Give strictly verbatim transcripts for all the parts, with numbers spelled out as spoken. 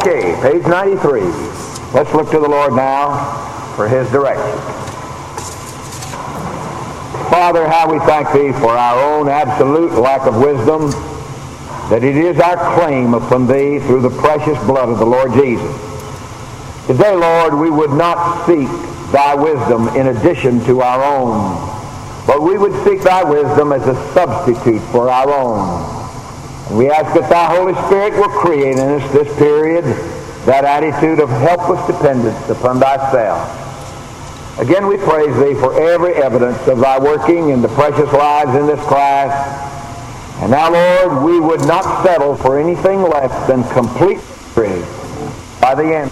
Okay, page ninety-three. Let's look to the Lord now for His direction. Father, how we thank Thee for our own absolute lack of wisdom, that it is our claim upon Thee through the precious blood of the Lord Jesus. Today, Lord, we would not seek Thy wisdom in addition to our own, but we would seek Thy wisdom as a substitute for our own. And we ask that Thy Holy Spirit will create in us this period that attitude of helpless dependence upon Thyself. Again, we praise Thee for every evidence of Thy working in the precious lives in this class. And now, Lord, we would not settle for anything less than complete victory by the end.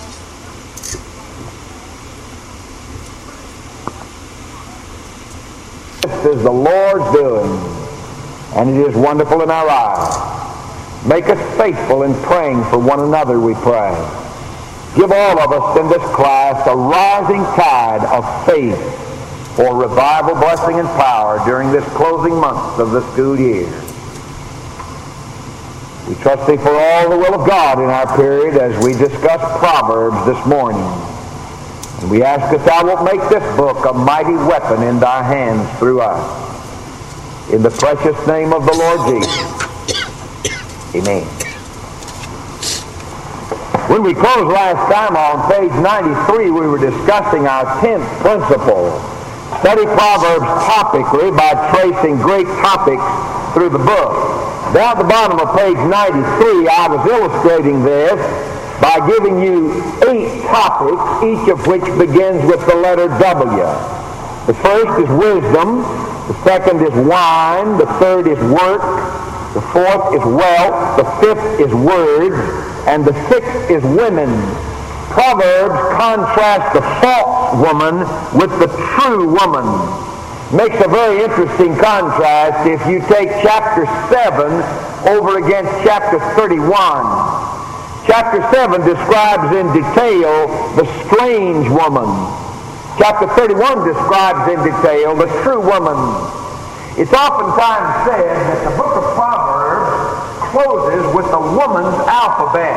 This is the Lord's doing, and it is wonderful in our eyes. Make us faithful in praying for one another, we pray. Give all of us in this class a rising tide of faith for revival, blessing, and power during this closing months of the school year. We trust Thee for all the will of God in our period as we discuss Proverbs this morning. And we ask that Thou wilt make this book a mighty weapon in Thy hands through us. In the precious name of the Lord Jesus. Amen. When we closed last time on page ninety-three, we were discussing our tenth principle. Study Proverbs topically by tracing great topics through the book. Down at the bottom of page ninety-three, I was illustrating this by giving you eight topics, each of which begins with the letter W. The first is wisdom. The second is wine. The third is work. The fourth is wealth. The fifth is words. And the sixth is women. Proverbs contrasts the false woman with the true woman. Makes a very interesting contrast if you take chapter seven over against chapter thirty-one. Chapter seven describes in detail the strange woman. Chapter thirty-one describes in detail the true woman. It's oftentimes said that the book of Proverbs closes with the woman's alphabet.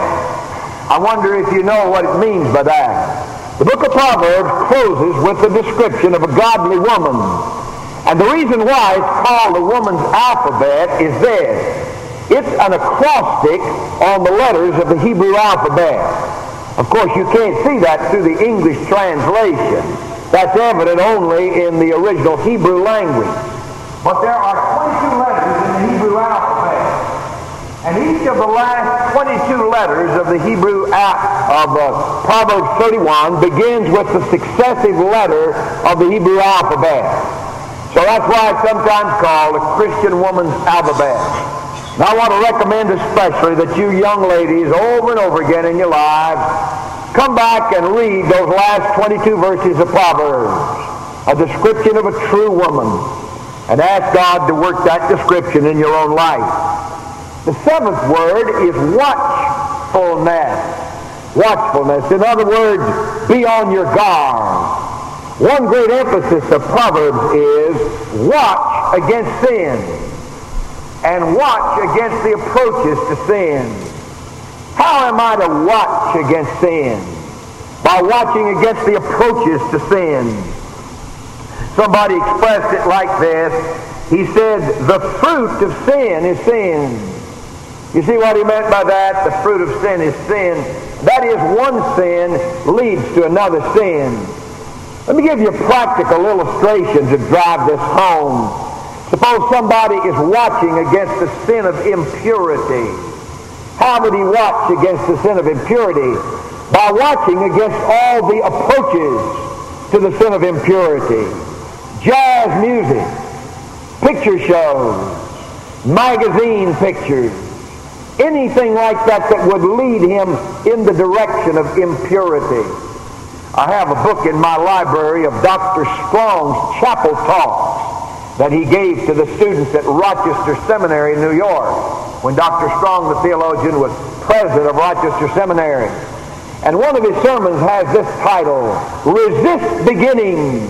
I wonder if you know what it means by that. The book of Proverbs closes with the description of a godly woman. And the reason why it's called the woman's alphabet is this. It's an acrostic on the letters of the Hebrew alphabet. Of course, you can't see that through the English translation. That's evident only in the original Hebrew language. But there are twenty-two letters in the Hebrew alphabet. And each of the last twenty-two letters of the Hebrew of uh, Proverbs thirty-one begins with the successive letter of the Hebrew alphabet. So that's why it's sometimes called a Christian woman's alphabet. Now I want to recommend especially that you young ladies over and over again in your lives come back and read those last twenty-two verses of Proverbs, a description of a true woman, and ask God to work that description in your own life. The seventh word is watchfulness. Watchfulness. In other words, be on your guard. One great emphasis of Proverbs is watch against sin and watch against the approaches to sin. How am I to watch against sin? By watching against the approaches to sin. Somebody expressed it like this. He said, the fruit of sin is sin. You see what he meant by that? The fruit of sin is sin. That is, one sin leads to another sin. Let me give you a practical illustration to drive this home. Suppose somebody is watching against the sin of impurity. How would he watch against the sin of impurity? By watching against all the approaches to the sin of impurity. Jazz music, picture shows, magazine pictures, anything like that that would lead him in the direction of impurity. I have a book in my library of Doctor Strong's chapel talks that he gave to the students at Rochester Seminary in New York when Doctor Strong, the theologian, was president of Rochester Seminary. And one of his sermons has this title, Resist Beginning.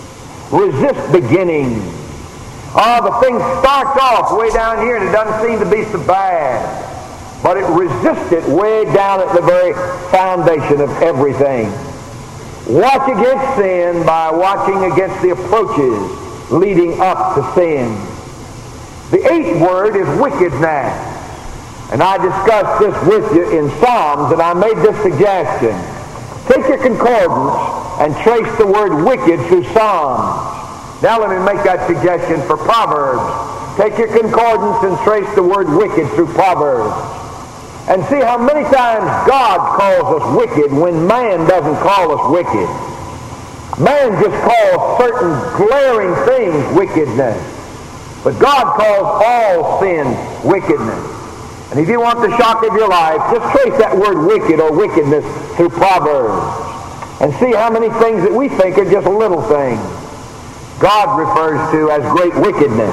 Resist Beginning. Oh, the thing starts off way down here and it doesn't seem to be so bad. but it resists it way down at the very foundation of everything. Watch against sin by watching against the approaches leading up to sin. The eighth word is wickedness. And I discussed this with you in Psalms, and I made this suggestion. Take your concordance and trace the word wicked through Psalms. Now let me make that suggestion for Proverbs. Take your concordance and trace the word wicked through Proverbs. And see how many times God calls us wicked when man doesn't call us wicked. Man just calls certain glaring things wickedness. But God calls all sin wickedness. And if you want the shock of your life, just trace that word wicked or wickedness through Proverbs. And see how many things that we think are just little things God refers to as great wickedness.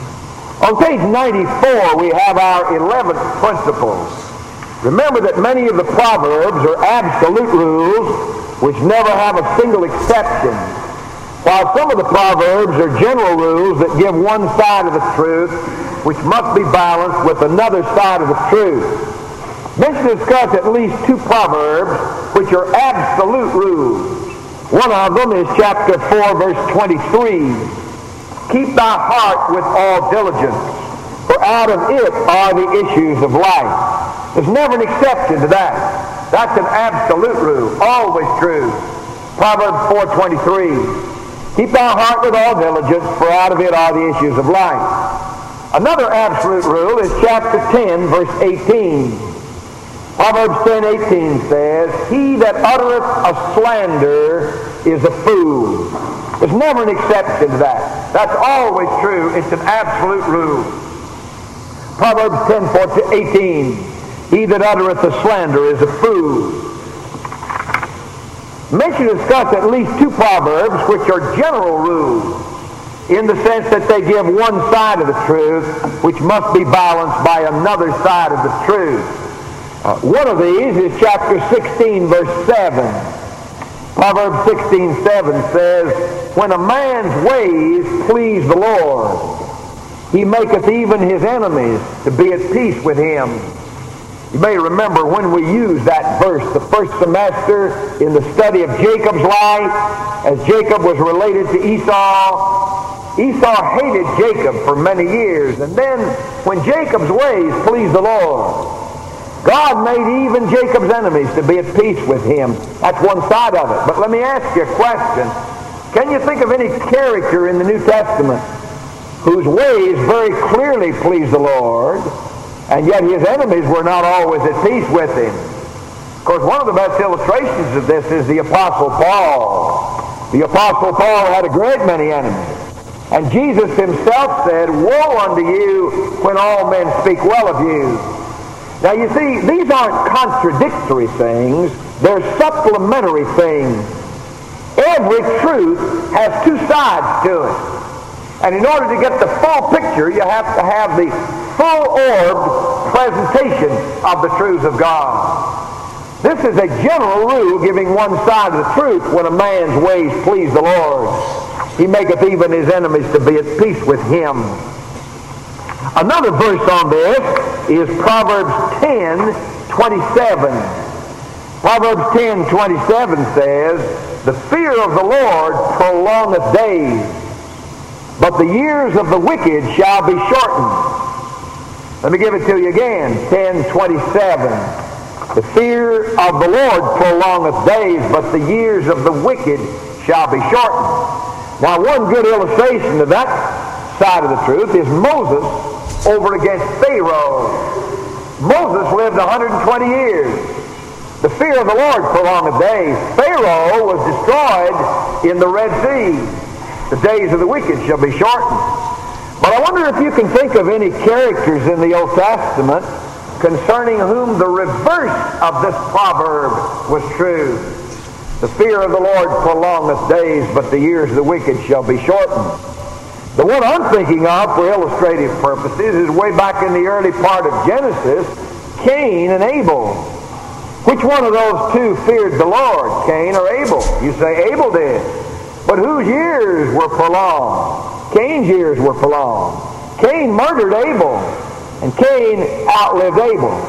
On page ninety-four, we have our eleventh principles. Remember that many of the Proverbs are absolute rules which never have a single exception, while some of the Proverbs are general rules that give one side of the truth which must be balanced with another side of the truth. Let's discuss at least two Proverbs which are absolute rules. One of them is chapter four, verse twenty-three. Keep thy heart with all diligence, for out of it are the issues of life. There's never an exception to that. That's an absolute rule, always true. Proverbs four twenty-three. Keep thy heart with all diligence, for out of it are the issues of life. Another absolute rule is chapter ten, verse eighteen. Proverbs ten eighteen says, he that uttereth a slander is a fool. There's never an exception to that. That's always true. It's an absolute rule. Proverbs ten eighteen. He that uttereth a slander is a fool. Mention discuss at least two Proverbs which are general rules in the sense that they give one side of the truth which must be balanced by another side of the truth. Uh, one of these is chapter sixteen, verse seven. Proverbs sixteen seven says, when a man's ways please the Lord, he maketh even his enemies to be at peace with him. You may remember when we used that verse the first semester in the study of Jacob's life, as Jacob was related to Esau. Esau hated Jacob for many years, and then when Jacob's ways pleased the Lord, God made even Jacob's enemies to be at peace with him. That's one side of it. But let me ask you a question. Can you think of any character in the New Testament whose ways very clearly pleased the Lord, and yet his enemies were not always at peace with him? Of course, one of the best illustrations of this is the Apostle Paul. The Apostle Paul had a great many enemies. And Jesus himself said, woe unto you when all men speak well of you. Now you see, these aren't contradictory things. They're supplementary things. Every truth has two sides to it. And in order to get the full picture, you have to have the full-orbed presentation of the truths of God. This is a general rule giving one side of the truth. When a man's ways please the Lord, he maketh even his enemies to be at peace with him. Another verse on this is Proverbs ten twenty-seven. Proverbs ten twenty-seven says, the fear of the Lord prolongeth days, but the years of the wicked shall be shortened. Let me give it to you again. ten twenty-seven. The fear of the Lord prolongeth days, but the years of the wicked shall be shortened. Now, one good illustration of that side of the truth is Moses over against Pharaoh. Moses lived one hundred twenty years. The fear of the Lord prolongeth days. Pharaoh was destroyed in the Red Sea. The days of the wicked shall be shortened. But I wonder if you can think of any characters in the Old Testament concerning whom the reverse of this proverb was true. The fear of the Lord prolongeth days, but the years of the wicked shall be shortened. The one I'm thinking of for illustrative purposes is way back in the early part of Genesis, Cain and Abel. Which one of those two feared the Lord, Cain or Abel? You say Abel did. But whose years were prolonged? Cain's years were prolonged. Cain murdered Abel, and Cain outlived Abel.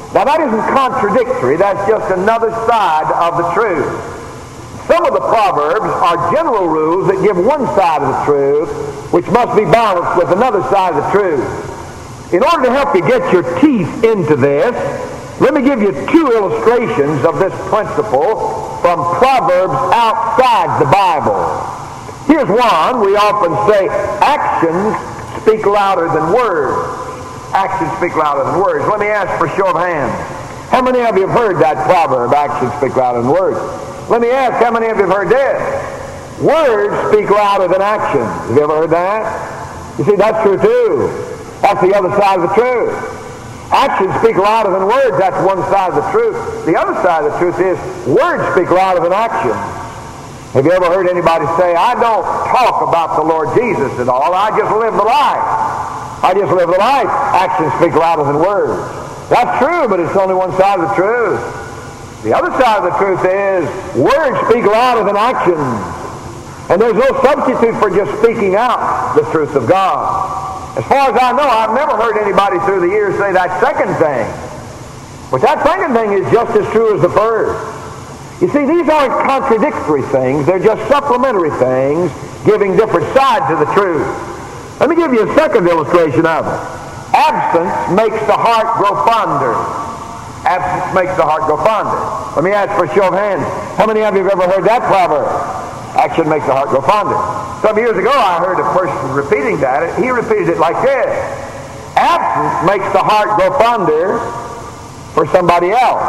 Now that isn't contradictory, that's just another side of the truth. Some of the Proverbs are general rules that give one side of the truth, which must be balanced with another side of the truth. In order to help you get your teeth into this, let me give you two illustrations of this principle from Proverbs outside the Bible. Here's one. We often say, actions speak louder than words. Actions speak louder than words. Let me ask for a show of hands. How many of you have heard that proverb, actions speak louder than words? Let me ask, how many of you have heard this? Words speak louder than actions. Have you ever heard that? You see, that's true too. That's the other side of the truth. Actions speak louder than words. That's one side of the truth. The other side of the truth is words speak louder than actions. Have you ever heard anybody say, I don't talk about the Lord Jesus at all. I just live the life. I just live the life. Actions speak louder than words. That's true, but it's only one side of the truth. The other side of the truth is words speak louder than actions. And there's no substitute for just speaking out the truth of God. As far as I know, I've never heard anybody through the years say that second thing. But that second thing is just as true as the first. You see, these aren't contradictory things. They're just supplementary things giving different sides of the truth. Let me give you a second illustration of it. Absence makes the heart grow fonder. Absence makes the heart grow fonder. Let me ask for a show of hands. How many of you have ever heard that proverb? Action makes the heart grow fonder. Some years ago I heard a person repeating that. He repeated it like this. Absence makes the heart grow fonder for somebody else.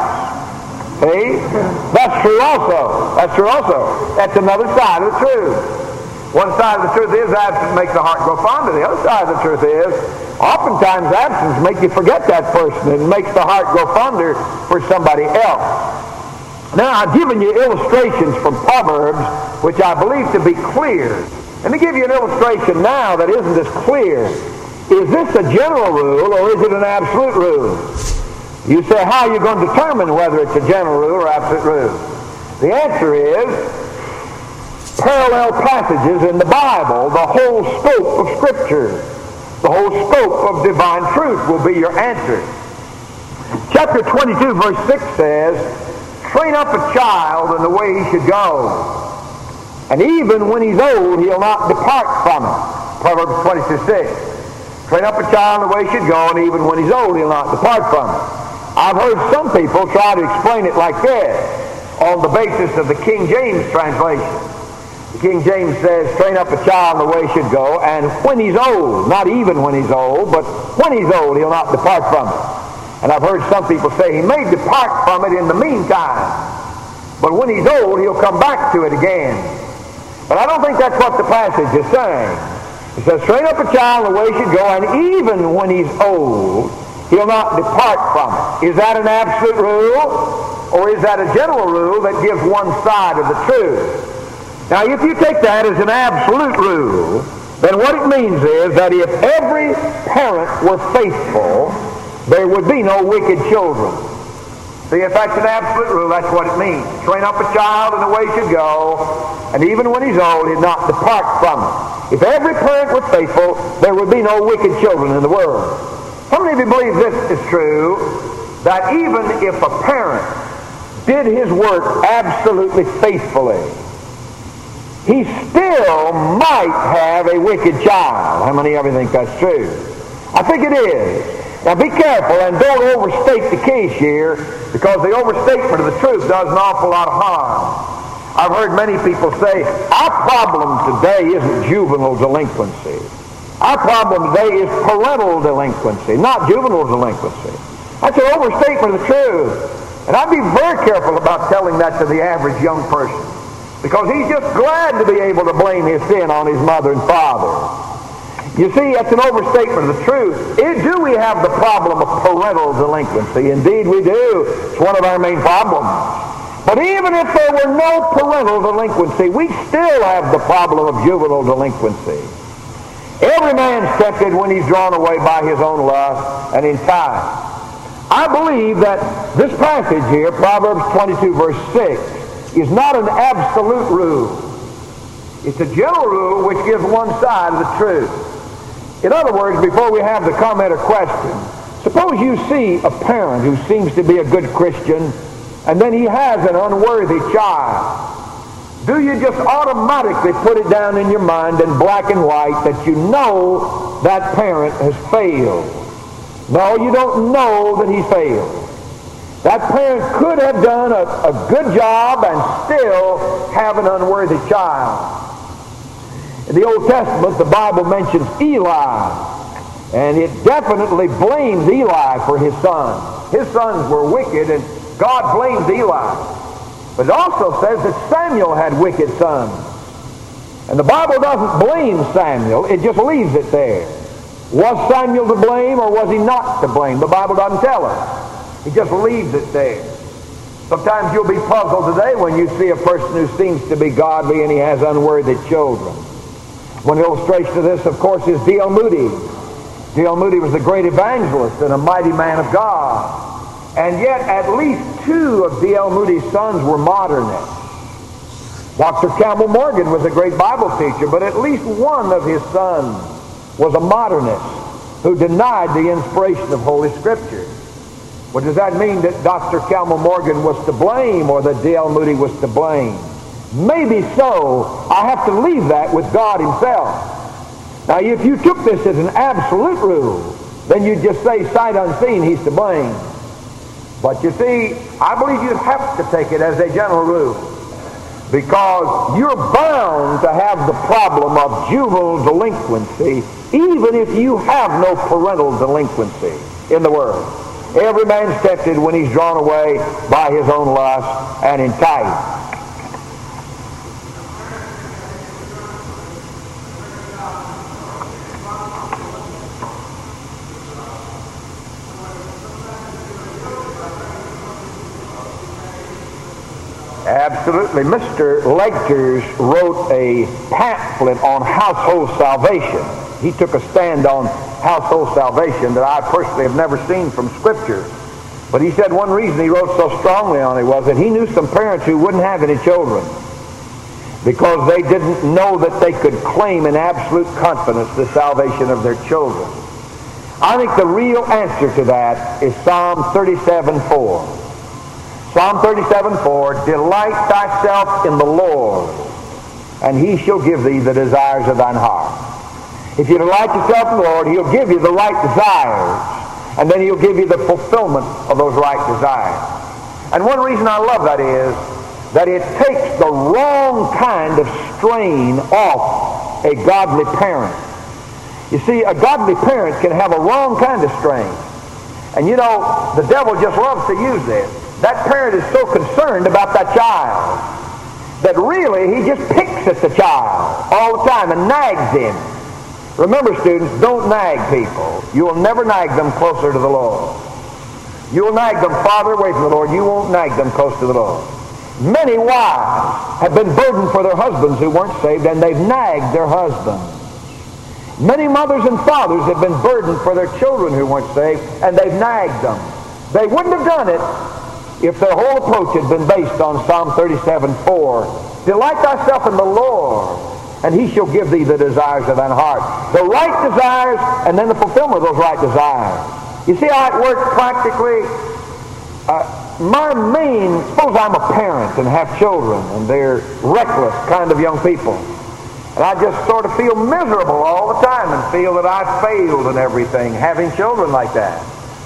See? That's true also. That's true also. That's another side of the truth. One side of the truth is absence makes the heart grow fonder. The other side of the truth is oftentimes absence makes you forget that person and makes the heart grow fonder for somebody else. Now, I've given you illustrations from Proverbs which I believe to be clear. Let me give you an illustration now that isn't as clear. Is this a general rule or is it an absolute rule? You say, how are you going to determine whether it's a general rule or absolute rule? The answer is parallel passages in the Bible, the whole scope of Scripture, the whole scope of divine truth will be your answer. Chapter twenty-two, verse six says, train up a child in the way he should go, and even when he's old, he'll not depart from it. Proverbs twenty-two, six. Train up a child in the way he should go, and even when he's old, he'll not depart from it. I've heard some people try to explain it like this, on the basis of the King James translation. The King James says, train up a child in the way he should go, and when he's old, not even when he's old, but when he's old, he'll not depart from it. And I've heard some people say he may depart from it in the meantime, but when he's old, he'll come back to it again. But I don't think that's what the passage is saying. It says, train up a child in the way he should go, and even when he's old, he'll not depart from it. Is that an absolute rule, or is that a general rule that gives one side of the truth? Now, if you take that as an absolute rule, then what it means is that if every parent were faithful, there would be no wicked children. See, if that's an absolute rule, that's what it means. Train up a child in the way he should go, and even when he's old, he'll not depart from it. If every parent were faithful, there would be no wicked children in the world. How many of you believe this is true, that even if a parent did his work absolutely faithfully, he still might have a wicked child? How many of you think that's true? I think it is. Now be careful and don't overstate the case here, because the overstatement of the truth does an awful lot of harm. I've heard many people say, our problem today isn't juvenile delinquency. Our problem today is parental delinquency, not juvenile delinquency. That's an overstatement of the truth. And I'd be very careful about telling that to the average young person, because he's just glad to be able to blame his sin on his mother and father. You see, that's an overstatement of the truth. It, do we have the problem of parental delinquency? Indeed we do. It's one of our main problems. But even if there were no parental delinquency, we still have the problem of juvenile delinquency. Every man's tempted when he's drawn away by his own lust and enticed. I believe that this passage here, Proverbs twenty-two, verse six, is not an absolute rule. It's a general rule which gives one side of the truth. In other words, before we have the comment or question, Suppose you see a parent who seems to be a good Christian, and then he has an unworthy child. Do you just automatically put it down in your mind in black and white that you know that parent has failed? No, you don't know that he failed. That parent could have done a, a good job and still have an unworthy child. In the Old Testament, the Bible mentions Eli, and it definitely blames Eli for his sons. His sons were wicked, and God blames Eli. But it also says that Samuel had wicked sons. And the Bible doesn't blame Samuel, it just leaves it there. Was Samuel to blame or was he not to blame? The Bible doesn't tell us. It just leaves it there. Sometimes you'll be puzzled today when you see a person who seems to be godly and he has unworthy children. One illustration of this, of course, is D L Moody. D L Moody was a great evangelist and a mighty man of God. And yet at least two of D L Moody's sons were modernists. Doctor Campbell Morgan was a great Bible teacher, but at least one of his sons was a modernist who denied the inspiration of Holy Scripture. Well, does that mean that Doctor Campbell Morgan was to blame or that D L Moody was to blame? Maybe so. I have to leave that with God himself. Now, if you took this as an absolute rule, then you'd just say, sight unseen, he's to blame. But you see, I believe you'd have to take it as a general rule, because you're bound to have the problem of juvenile delinquency even if you have no parental delinquency in the world. Every man's tempted when he's drawn away by his own lust and enticed. Absolutely. Mister Lakers wrote a pamphlet on household salvation. He took a stand on household salvation that I personally have never seen from Scripture. But he said one reason he wrote so strongly on it was that he knew some parents who wouldn't have any children because they didn't know that they could claim in absolute confidence the salvation of their children. I think the real answer to that is Psalm thirty-seven four. Psalm thirty-seven four, delight thyself in the Lord, and he shall give thee the desires of thine heart. If you delight yourself in the Lord, he'll give you the right desires, and then he'll give you the fulfillment of those right desires. And one reason I love that is that it takes the wrong kind of strain off a godly parent. You see, a godly parent can have a wrong kind of strain. And you know, the devil just loves to use this. That parent is so concerned about that child that really he just picks at the child all the time and nags him. Remember, students, don't nag people. You will never nag them closer to the Lord. You will nag them farther away from the Lord. You won't nag them close to the Lord. Many wives have been burdened for their husbands who weren't saved, and they've nagged their husbands. Many mothers and fathers have been burdened for their children who weren't saved, and they've nagged them. They wouldn't have done it if their whole approach had been based on Psalm thirty-seven four. Delight thyself in the Lord, and he shall give thee the desires of thine heart. The right desires, and then the fulfillment of those right desires. You see how it works practically? Uh, my main, suppose I'm a parent and have children, and they're reckless kind of young people. And I just sort of feel miserable all the time and feel that I've failed in everything, having children like that.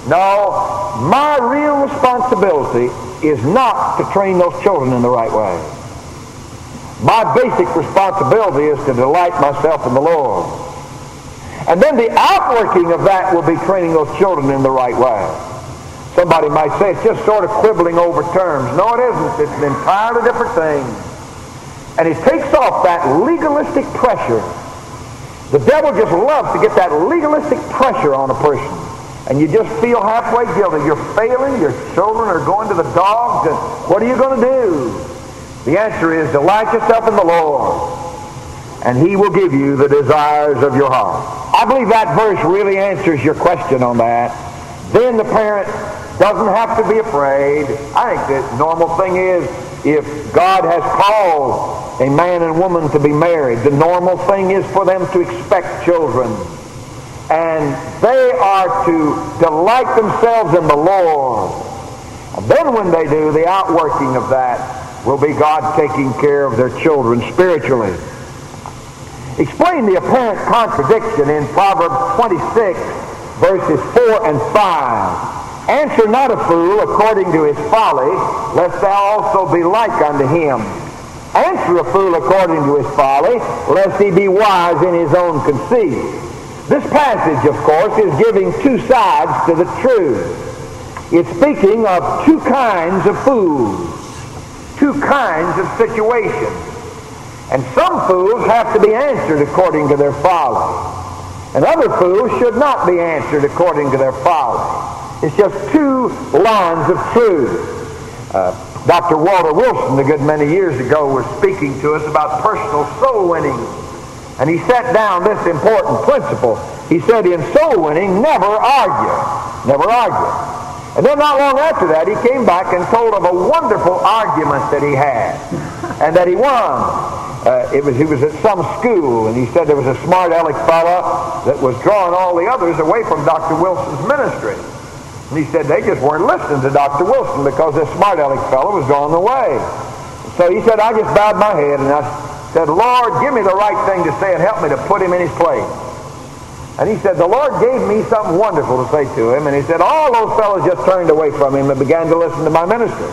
No, my real responsibility is not to train those children in the right way. My basic responsibility is to delight myself in the Lord. And then the outworking of that will be training those children in the right way. Somebody might say it's just sort of quibbling over terms. No, it isn't. It's an entirely different thing. And it takes off that legalistic pressure. The devil just loves to get that legalistic pressure on a person. And you just feel halfway guilty. You're failing. Your children are going to the dogs. And what are you going to do? The answer is delight yourself in the Lord, and he will give you the desires of your heart. I believe that verse really answers your question on that. Then the parent doesn't have to be afraid. I think the normal thing is, if God has called a man and woman to be married, the normal thing is for them to expect children. and they are to delight themselves in the Lord. And then when they do, the outworking of that will be God taking care of their children spiritually. Explain the apparent contradiction in Proverbs twenty-six, verses four and five. Answer not a fool according to his folly, lest thou also be like unto him. Answer a fool according to his folly, lest he be wise in his own conceit. This passage, of course, is giving two sides to the truth. It's speaking of two kinds of fools, two kinds of situations. And some fools have to be answered according to their folly. And other fools should not be answered according to their folly. It's just two lines of truth. Uh, Doctor Walter Wilson, a good many years ago, was speaking to us about personal soul winning. And he set down this important principle. He said, in soul winning, never argue. Never argue. And then not long after that, he came back and told of a wonderful argument that he had and that he won. Uh, it was he was at some school, and he said there was a smart aleck fella that was drawing all the others away from Doctor Wilson's ministry. And he said they just weren't listening to Doctor Wilson because this smart aleck fellow was drawing them away. So he said, I just bowed my head and I said, Lord, give me the right thing to say and help me to put him in his place. And he said, the Lord gave me something wonderful to say to him. And he said, all those fellows just turned away from him and began to listen to my ministry.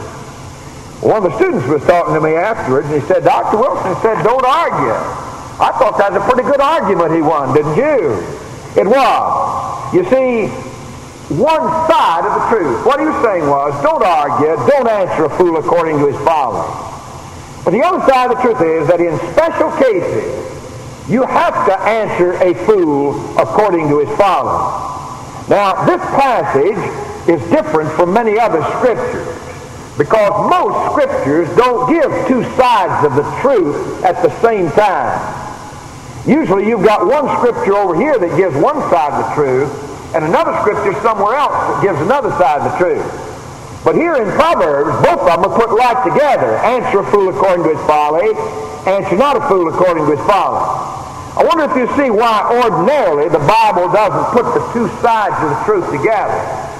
One of the students was talking to me afterwards, and he said, Doctor Wilson said, don't argue. I thought that was a pretty good argument he won, didn't you? It was. You see, one side of the truth. What he was saying was, don't argue, don't answer a fool according to his folly. But the other side of the truth is that in special cases, you have to answer a fool according to his folly. Now, this passage is different from many other scriptures because most scriptures don't give two sides of the truth at the same time. Usually you've got one scripture over here that gives one side of the truth and another scripture somewhere else that gives another side of the truth. But here in Proverbs, both of them are put right together. Answer a fool according to his folly, answer not a fool according to his folly. I wonder if you see why ordinarily the Bible doesn't put the two sides of the truth together.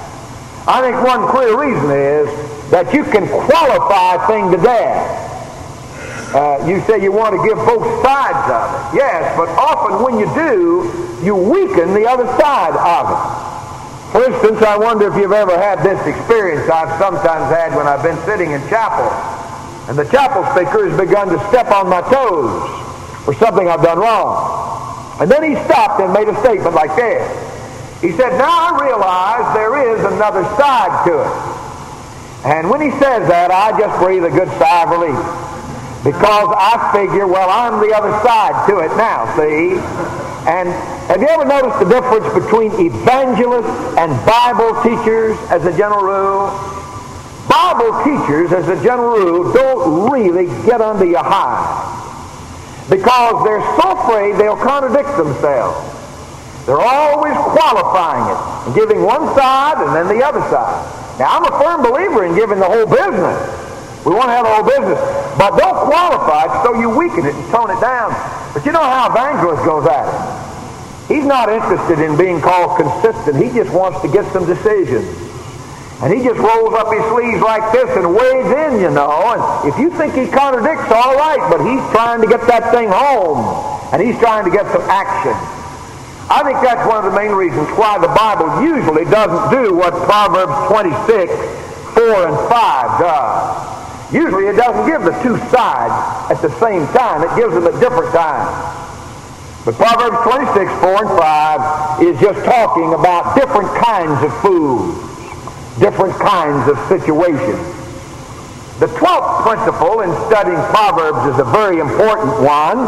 I think one clear reason is that you can qualify a thing to death. Uh, you say you want to give both sides of it. Yes, but often when you do, you weaken the other side of it. For instance, I wonder if you've ever had this experience I've sometimes had when I've been sitting in chapel, and the chapel speaker has begun to step on my toes for something I've done wrong. And then he stopped and made a statement like this. He said, now I realize there is another side to it. And when he says that, I just breathe a good sigh of relief. Because I figure, well, I'm the other side to it now, see? And have you ever noticed the difference between evangelists and Bible teachers as a general rule? Bible teachers, as a general rule, don't really get under your hide. Because they're so afraid they'll contradict themselves. They're always qualifying it and giving one side and then the other side. Now, I'm a firm believer in giving the whole business. We want to have the whole business. But don't qualify it so you weaken it and tone it down. But you know how evangelist goes at it. He's not interested in being called consistent. He just wants to get some decisions. And he just rolls up his sleeves like this and wades in, you know. And if you think he contradicts, all right. But he's trying to get that thing home. And he's trying to get some action. I think that's one of the main reasons why the Bible usually doesn't do what Proverbs twenty-six, four and five does. Usually it doesn't give the two sides at the same time. It gives them at different times. But Proverbs twenty-six, four and five is just talking about different kinds of foods, different kinds of situations. The twelfth principle in studying Proverbs is a very important one.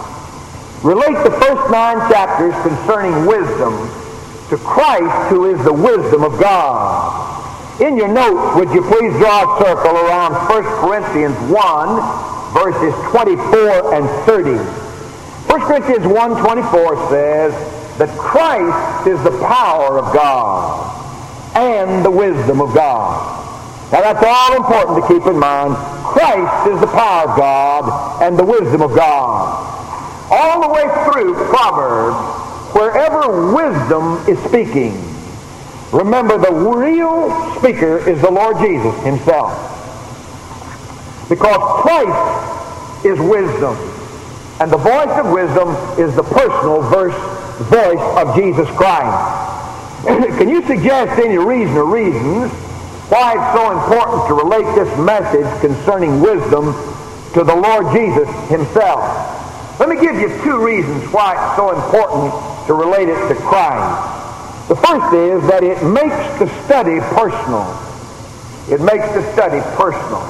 Relate the first nine chapters concerning wisdom to Christ, who is the wisdom of God. In your notes, would you please draw a circle around First Corinthians one, verses twenty-four and thirty. First Corinthians one, twenty-four says that Christ is the power of God and the wisdom of God. Now that's all important to keep in mind. Christ is the power of God and the wisdom of God. All the way through Proverbs, wherever wisdom is speaking, remember the real speaker is the Lord Jesus himself. Because Christ is wisdom. And the voice of wisdom is the personal verse, voice of Jesus Christ. Can you suggest any reason or reasons why it's so important to relate this message concerning wisdom to the Lord Jesus himself? Let me give you two reasons why it's so important to relate it to Christ. The first is that it makes the study personal. It makes the study personal.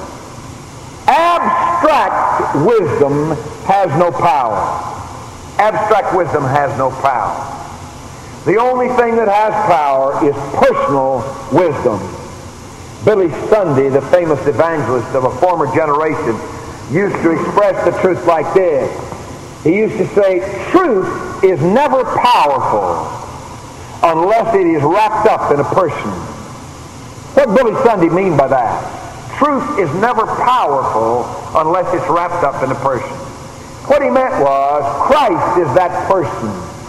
Abstract wisdom has no power. Abstract wisdom has no power. The only thing that has power is personal wisdom. Billy Sunday, the famous evangelist of a former generation, used to express the truth like this. He used to say, truth is never powerful unless it is wrapped up in a person. What did Billy Sunday mean by that? Truth is never powerful unless it's wrapped up in a person. What he meant was, Christ is that person.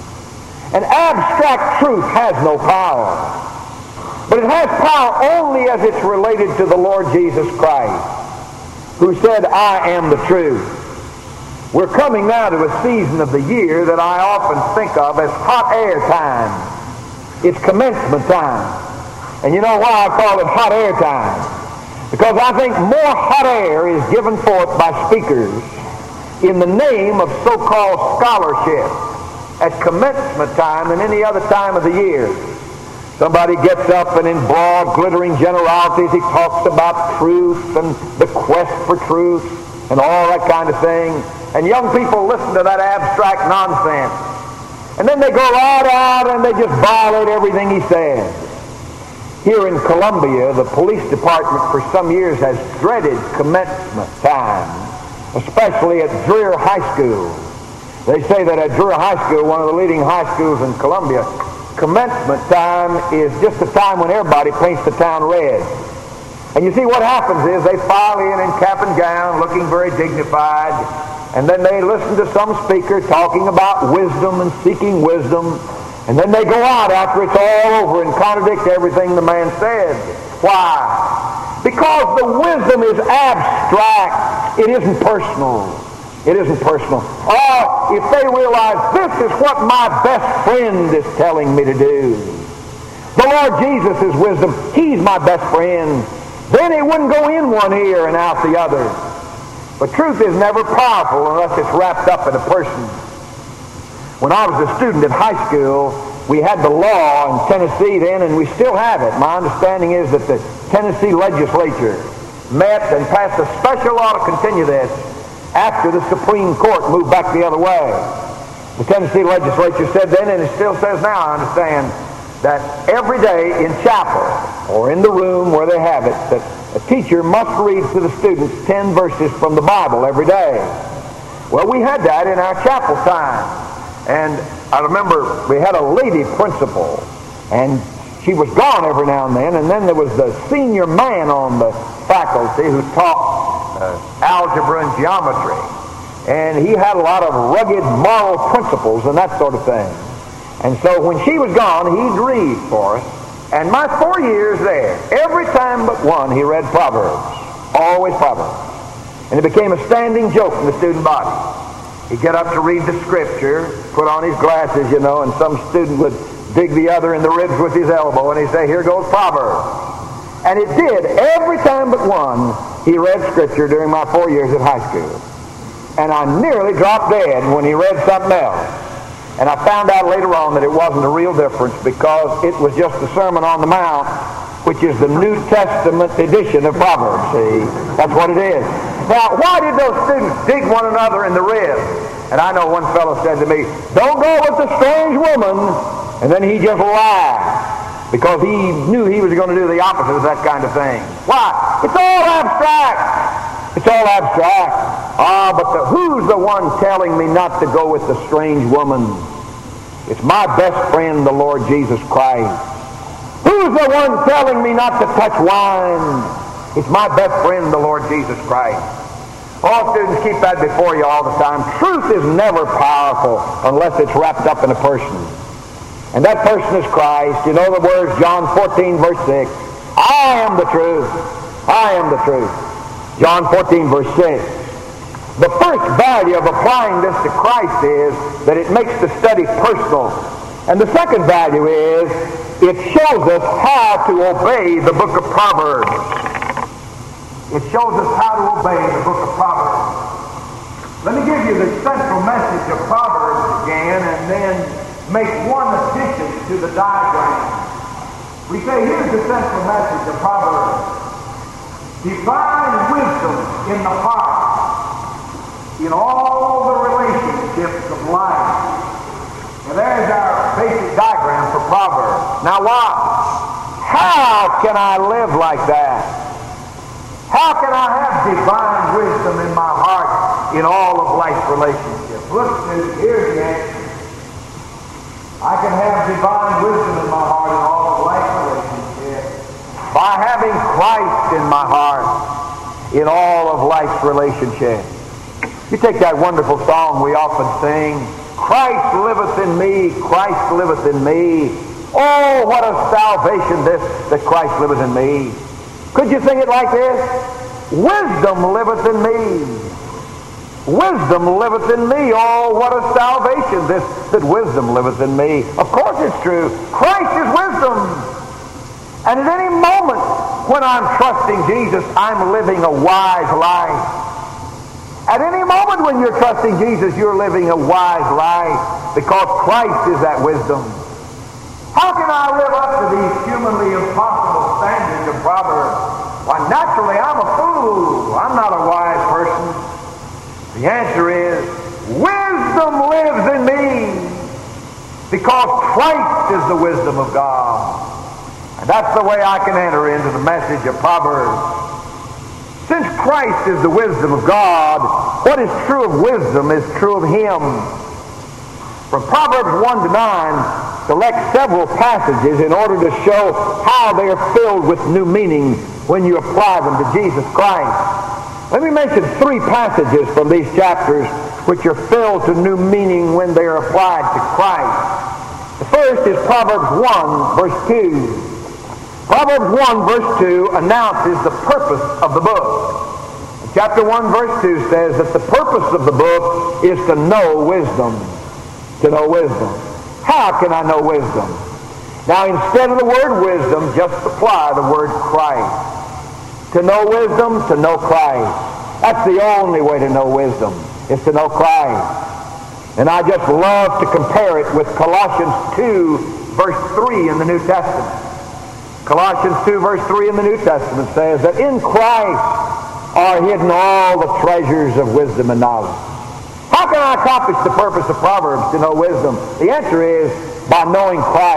And abstract truth has no power. But it has power only as it's related to the Lord Jesus Christ, who said, I am the truth. We're coming now to a season of the year that I often think of as hot air time. It's commencement time. And you know why I call it hot air time? Because I think more hot air is given forth by speakers in the name of so-called scholarship at commencement time than any other time of the year. Somebody gets up and in broad, glittering generalities he talks about truth and the quest for truth and all that kind of thing. And young people listen to that abstract nonsense. And then they go right out and they just violate everything he says. Here in Columbia, the police department for some years has dreaded commencement time, especially at Dreher High School. They say that at Dreher High School, one of the leading high schools in Columbia, commencement time is just the time when everybody paints the town red. And you see what happens is they file in in cap and gown, looking very dignified, and then they listen to some speaker talking about wisdom and seeking wisdom. And then they go out after it's all over and contradict everything the man said. Why? Because the wisdom is abstract. It isn't personal. It isn't personal. Or if they realize this is what my best friend is telling me to do. The Lord Jesus is wisdom. He's my best friend. Then it wouldn't go in one ear and out the other. But truth is never powerful unless it's wrapped up in a person. When I was a student at high school, we had the law in Tennessee then, and we still have it. My understanding is that the Tennessee legislature met and passed a special law to continue this after the Supreme Court moved back the other way. The Tennessee legislature said then, and it still says now, I understand, that every day in chapel or in the room where they have it, that a teacher must read to the students ten verses from the Bible every day. Well, we had that in our chapel time. And I remember we had a lady principal, and she was gone every now and then, and then there was the senior man on the faculty who taught uh, algebra and geometry. And he had a lot of rugged moral principles and that sort of thing. And so when she was gone, he'd read for us. And my four years there, every time but one, he read Proverbs. Always Proverbs. And it became a standing joke in the student body. He'd get up to read the scripture, put on his glasses, you know, and some student would dig the other in the ribs with his elbow, and he'd say, here goes Proverbs. And it did. Every time but one, he read scripture during my four years at high school. And I nearly dropped dead when he read something else. And I found out later on that it wasn't a real difference because it was just the Sermon on the Mount, which is the New Testament edition of Proverbs, see? That's what it is. Now, why did those students dig one another in the ribs? And I know one fellow said to me, don't go with the strange woman. And then he just laughed because he knew he was going to do the opposite of that kind of thing. Why? It's all abstract. It's all abstract. Ah, but the, who's the one telling me not to go with the strange woman? It's my best friend, the Lord Jesus Christ. Who's the one telling me not to touch wine? It's my best friend, the Lord Jesus Christ. All students, keep that before you all the time. Truth is never powerful unless it's wrapped up in a person. And that person is Christ. You know the words, John fourteen, verse six. I am the truth. I am the truth. John fourteen, verse six. The first value of applying this to Christ is that it makes the study personal. And the second value is it shows us how to obey the book of Proverbs. It shows us how to obey the book of Proverbs. Let me give you the central message of Proverbs again and then make one addition to the diagram. We say, here's the central message of Proverbs. Divine wisdom in the heart, in all the relationships of life. And there's our basic diagram for Proverbs. Now watch. How can I live like that? How can I have divine wisdom in my heart in all of life's relationships? Look, here's the answer. I can have divine wisdom in my heart in all of life's relationships by having Christ in my heart in all of life's relationships. You take that wonderful song we often sing, Christ liveth in me, Christ liveth in me. Oh, what a salvation this, that Christ liveth in me. Could you sing it like this? Wisdom liveth in me. Wisdom liveth in me. Oh, what a salvation this, that wisdom liveth in me. Of course it's true. Christ is wisdom. And at any moment when I'm trusting Jesus, I'm living a wise life. At any moment when you're trusting Jesus, you're living a wise life because Christ is that wisdom. How can I live up to these humanly impossible standards of Proverbs? Why, naturally, I'm a fool. I'm not a wise person. The answer is, wisdom lives in me because Christ is the wisdom of God. And that's the way I can enter into the message of Proverbs. Since Christ is the wisdom of God, what is true of wisdom is true of Him. From Proverbs one to nine, select several passages in order to show how they are filled with new meaning when you apply them to Jesus Christ. Let me mention three passages from these chapters which are filled to new meaning when they are applied to Christ. The first is Proverbs one, verse two. Proverbs one, verse two announces the purpose of the book. Chapter one, verse two says that the purpose of the book is to know wisdom. To know wisdom. How can I know wisdom? Now, instead of the word wisdom, just apply the word Christ. To know wisdom, to know Christ. That's the only way to know wisdom, is to know Christ. And I just love to compare it with Colossians two, verse three in the New Testament. Colossians two, verse three in the New Testament says that in Christ are hidden all the treasures of wisdom and knowledge. How can I accomplish the purpose of Proverbs to know wisdom? The answer is by knowing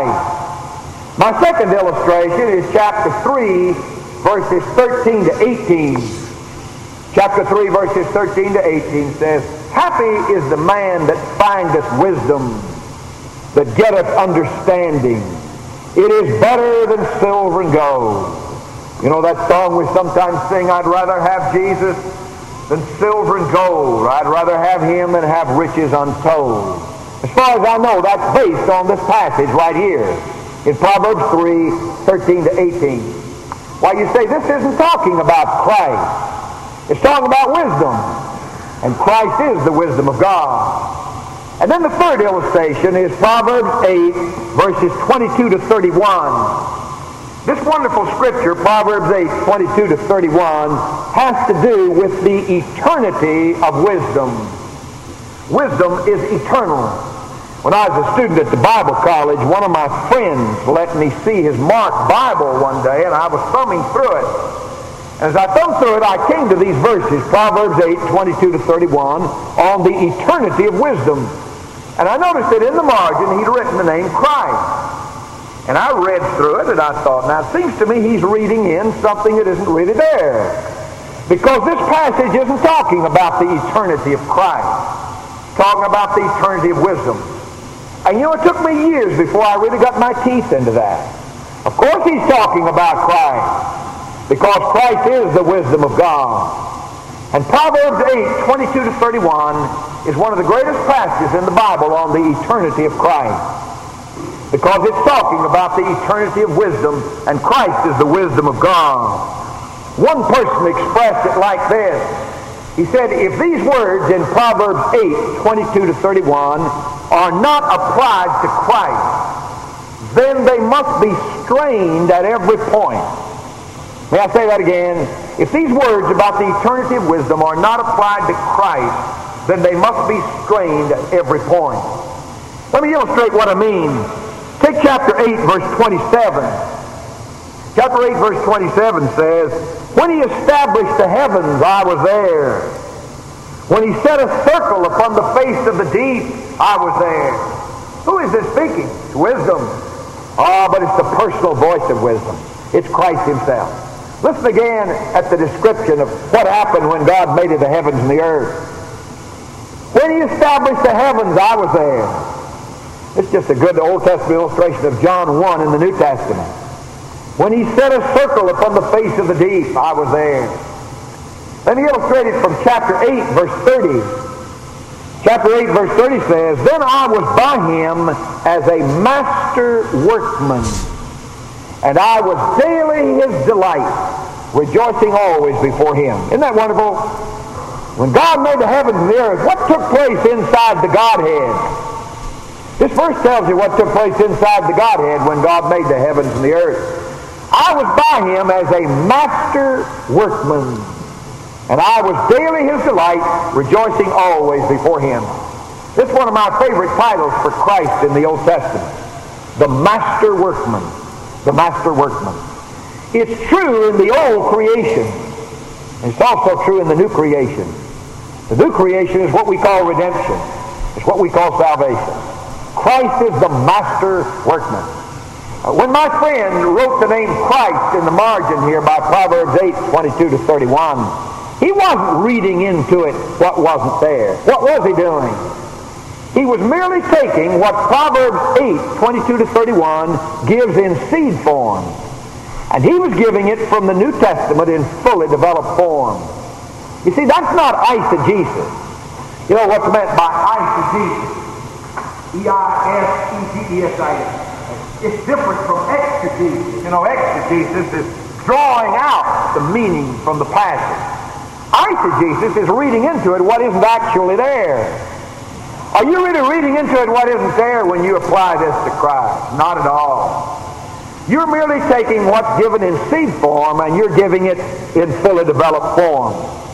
Christ. My second illustration is chapter three, verses thirteen to eighteen. Chapter three, verses thirteen to eighteen says, happy is the man that findeth wisdom, that getteth understanding. It is better than silver and gold. You know that song we sometimes sing, I'd rather have Jesus than silver and gold. I'd rather have Him than have riches untold. As far as I know, that's based on this passage right here in Proverbs three, thirteen to eighteen. Why, you say, this isn't talking about Christ. It's talking about wisdom. And Christ is the wisdom of God. And then the third illustration is Proverbs eight, verses twenty-two to thirty-one. This wonderful scripture, Proverbs eight, twenty-two to thirty-one, has to do with the eternity of wisdom. Wisdom is eternal. When I was a student at the Bible college, one of my friends let me see his marked Bible one day, and I was thumbing through it. As I thumbed through it, I came to these verses, Proverbs eight, twenty-two to thirty-one, on the eternity of wisdom. And I noticed that in the margin, he'd written the name Christ. And I read through it, and I thought, now it seems to me he's reading in something that isn't really there. Because this passage isn't talking about the eternity of Christ. It's talking about the eternity of wisdom. And you know, it took me years before I really got my teeth into that. Of course he's talking about Christ, because Christ is the wisdom of God. And Proverbs eight, twenty-two to thirty-one is one of the greatest passages in the Bible on the eternity of Christ. because it's talking about the eternity of wisdom, and Christ is the wisdom of God. One person expressed it like this. He said, if these words in Proverbs eight, twenty-two to thirty-one are not applied to Christ, then they must be strained at every point. May I say that again? If these words about the eternity of wisdom are not applied to Christ, then they must be strained at every point. Let me illustrate what I mean. Take chapter eight, verse twenty-seven. Chapter eight, verse twenty-seven says, when he established the heavens, I was there. When he set a circle upon the face of the deep, I was there. Who is this speaking? It's wisdom. Ah, oh, but it's the personal voice of wisdom. It's Christ himself. Listen again at the description of what happened when God made the heavens and the earth. When he established the heavens, I was there. It's just a good Old Testament illustration of John one in the New Testament. When he set a circle upon the face of the deep, I was there. Let me illustrate it from chapter eight, verse thirty. Chapter eight, verse thirty says, then I was by him as a master workman, and I was daily his delight, rejoicing always before him. Isn't that wonderful? When God made the heavens and the earth, what took place inside the Godhead? This verse tells you what took place inside the Godhead when God made the heavens and the earth. I was by him as a master workman, and I was daily his delight, rejoicing always before him. This is one of my favorite titles for Christ in the Old Testament. The master workman. The master workman. It's true in the old creation. It's also true in the new creation. The new creation is what we call redemption. It's what we call salvation. Christ is the master workman. When my friend wrote the name Christ in the margin here by Proverbs eight, twenty-two to thirty-one, he wasn't reading into it what wasn't there. What was he doing? He was merely taking what Proverbs eight, twenty-two to thirty-one gives in seed form, and he was giving it from the New Testament in fully developed form. You see, that's not eisegesis. You know what's meant by eisegesis? E I S E G E S I S. It's different from exegesis. You know, exegesis is drawing out the meaning from the passage. Eisegesis is reading into it what isn't actually there. Are you really reading into it what isn't there when you apply this to Christ? Not at all. You're merely taking what's given in seed form and you're giving it in fully developed form.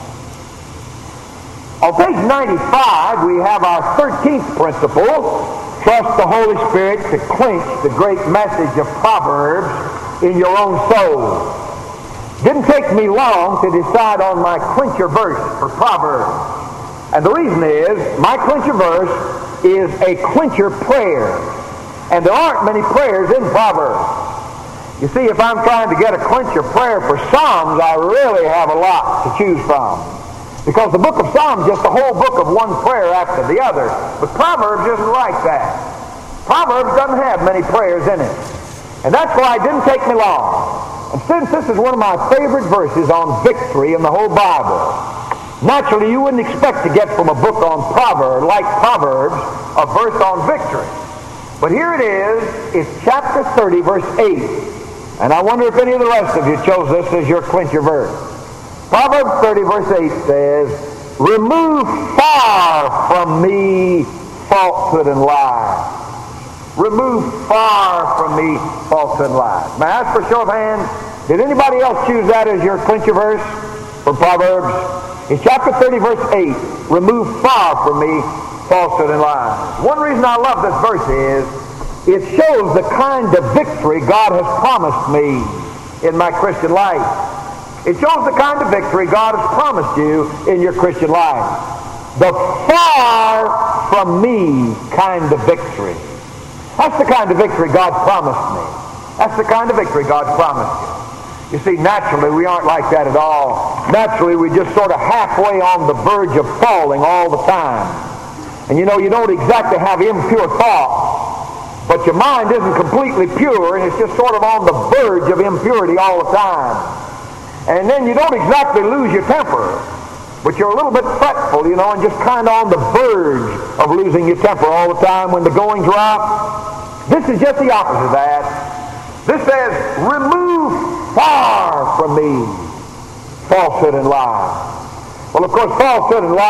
On page ninety-five, we have our thirteenth principle. Trust the Holy Spirit to clinch the great message of Proverbs in your own soul. Didn't take me long to decide on my clincher verse for Proverbs. And the reason is, my clincher verse is a clincher prayer. And there aren't many prayers in Proverbs. You see, if I'm trying to get a clincher prayer for Psalms, I really have a lot to choose from. Because the book of Psalms is just a whole book of one prayer after the other. But Proverbs isn't like that. Proverbs doesn't have many prayers in it. And that's why it didn't take me long. And since this is one of my favorite verses on victory in the whole Bible, naturally you wouldn't expect to get from a book on Proverbs, like Proverbs, a verse on victory. But here it is. It's chapter thirty, verse eight. And I wonder if any of the rest of you chose this as your clincher verse. Proverbs thirty, verse eight says, remove far from me falsehood and lies. Remove far from me falsehood and lies. May I ask for a show of hands? Did anybody else choose that as your clincher verse from Proverbs? In chapter thirty, verse eight, remove far from me falsehood and lies. One reason I love this verse is it shows the kind of victory God has promised me in my Christian life. It shows the kind of victory God has promised you in your Christian life. The far from me kind of victory. That's the kind of victory God promised me. That's the kind of victory God promised you. You see, naturally, we aren't like that at all. Naturally, we're just sort of halfway on the verge of falling all the time. And you know, you don't exactly have impure thoughts, but your mind isn't completely pure, and it's just sort of on the verge of impurity all the time. And then you don't exactly lose your temper, but you're a little bit fretful, you know, and just kind of on the verge of losing your temper all the time when the going's rough. This is just the opposite of that. This says, remove far from me falsehood and lies. Well, of course, falsehood and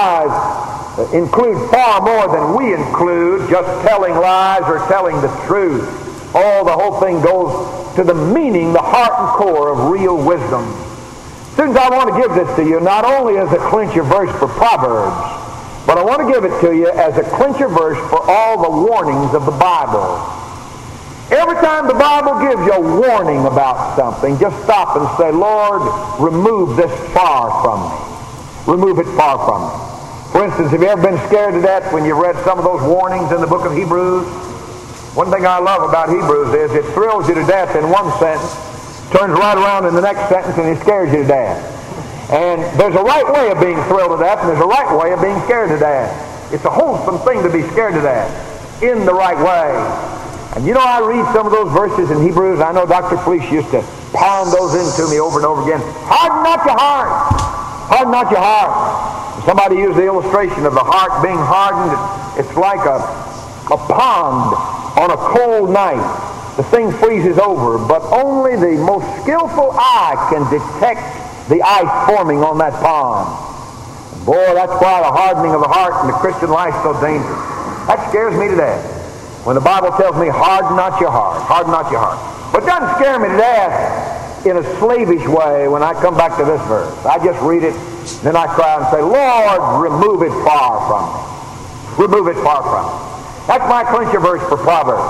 lies include far more than we include just telling lies or telling the truth. Oh, the whole thing goes to the meaning, the heart and core of real wisdom. Students, I want to give this to you not only as a clincher verse for Proverbs, but I want to give it to you as a clincher verse for all the warnings of the Bible. Every time the Bible gives you a warning about something, just stop and say, Lord, remove this far from me. Remove it far from me. For instance, have you ever been scared to death when you read some of those warnings in the book of Hebrews? One thing I love about Hebrews is it thrills you to death in one sentence, turns right around in the next sentence, and it scares you to death. And there's a right way of being thrilled to death, and there's a right way of being scared to death. It's a wholesome thing to be scared to death in the right way. And you know, I read some of those verses in Hebrews. I know Doctor Fleece used to pound those into me over and over again. Harden not your heart. Harden not your heart. Somebody used the illustration of the heart being hardened. It's like a, a pond on a cold night. The thing freezes over, but only the most skillful eye can detect the ice forming on that pond. Boy, that's why the hardening of the heart in the Christian life is so dangerous. That scares me to death. When the Bible tells me, harden not your heart, harden not your heart. But it doesn't scare me to death in a slavish way when I come back to this verse. I just read it, then I cry and say, Lord, remove it far from me. Remove it far from me. That's my clincher verse for Proverbs.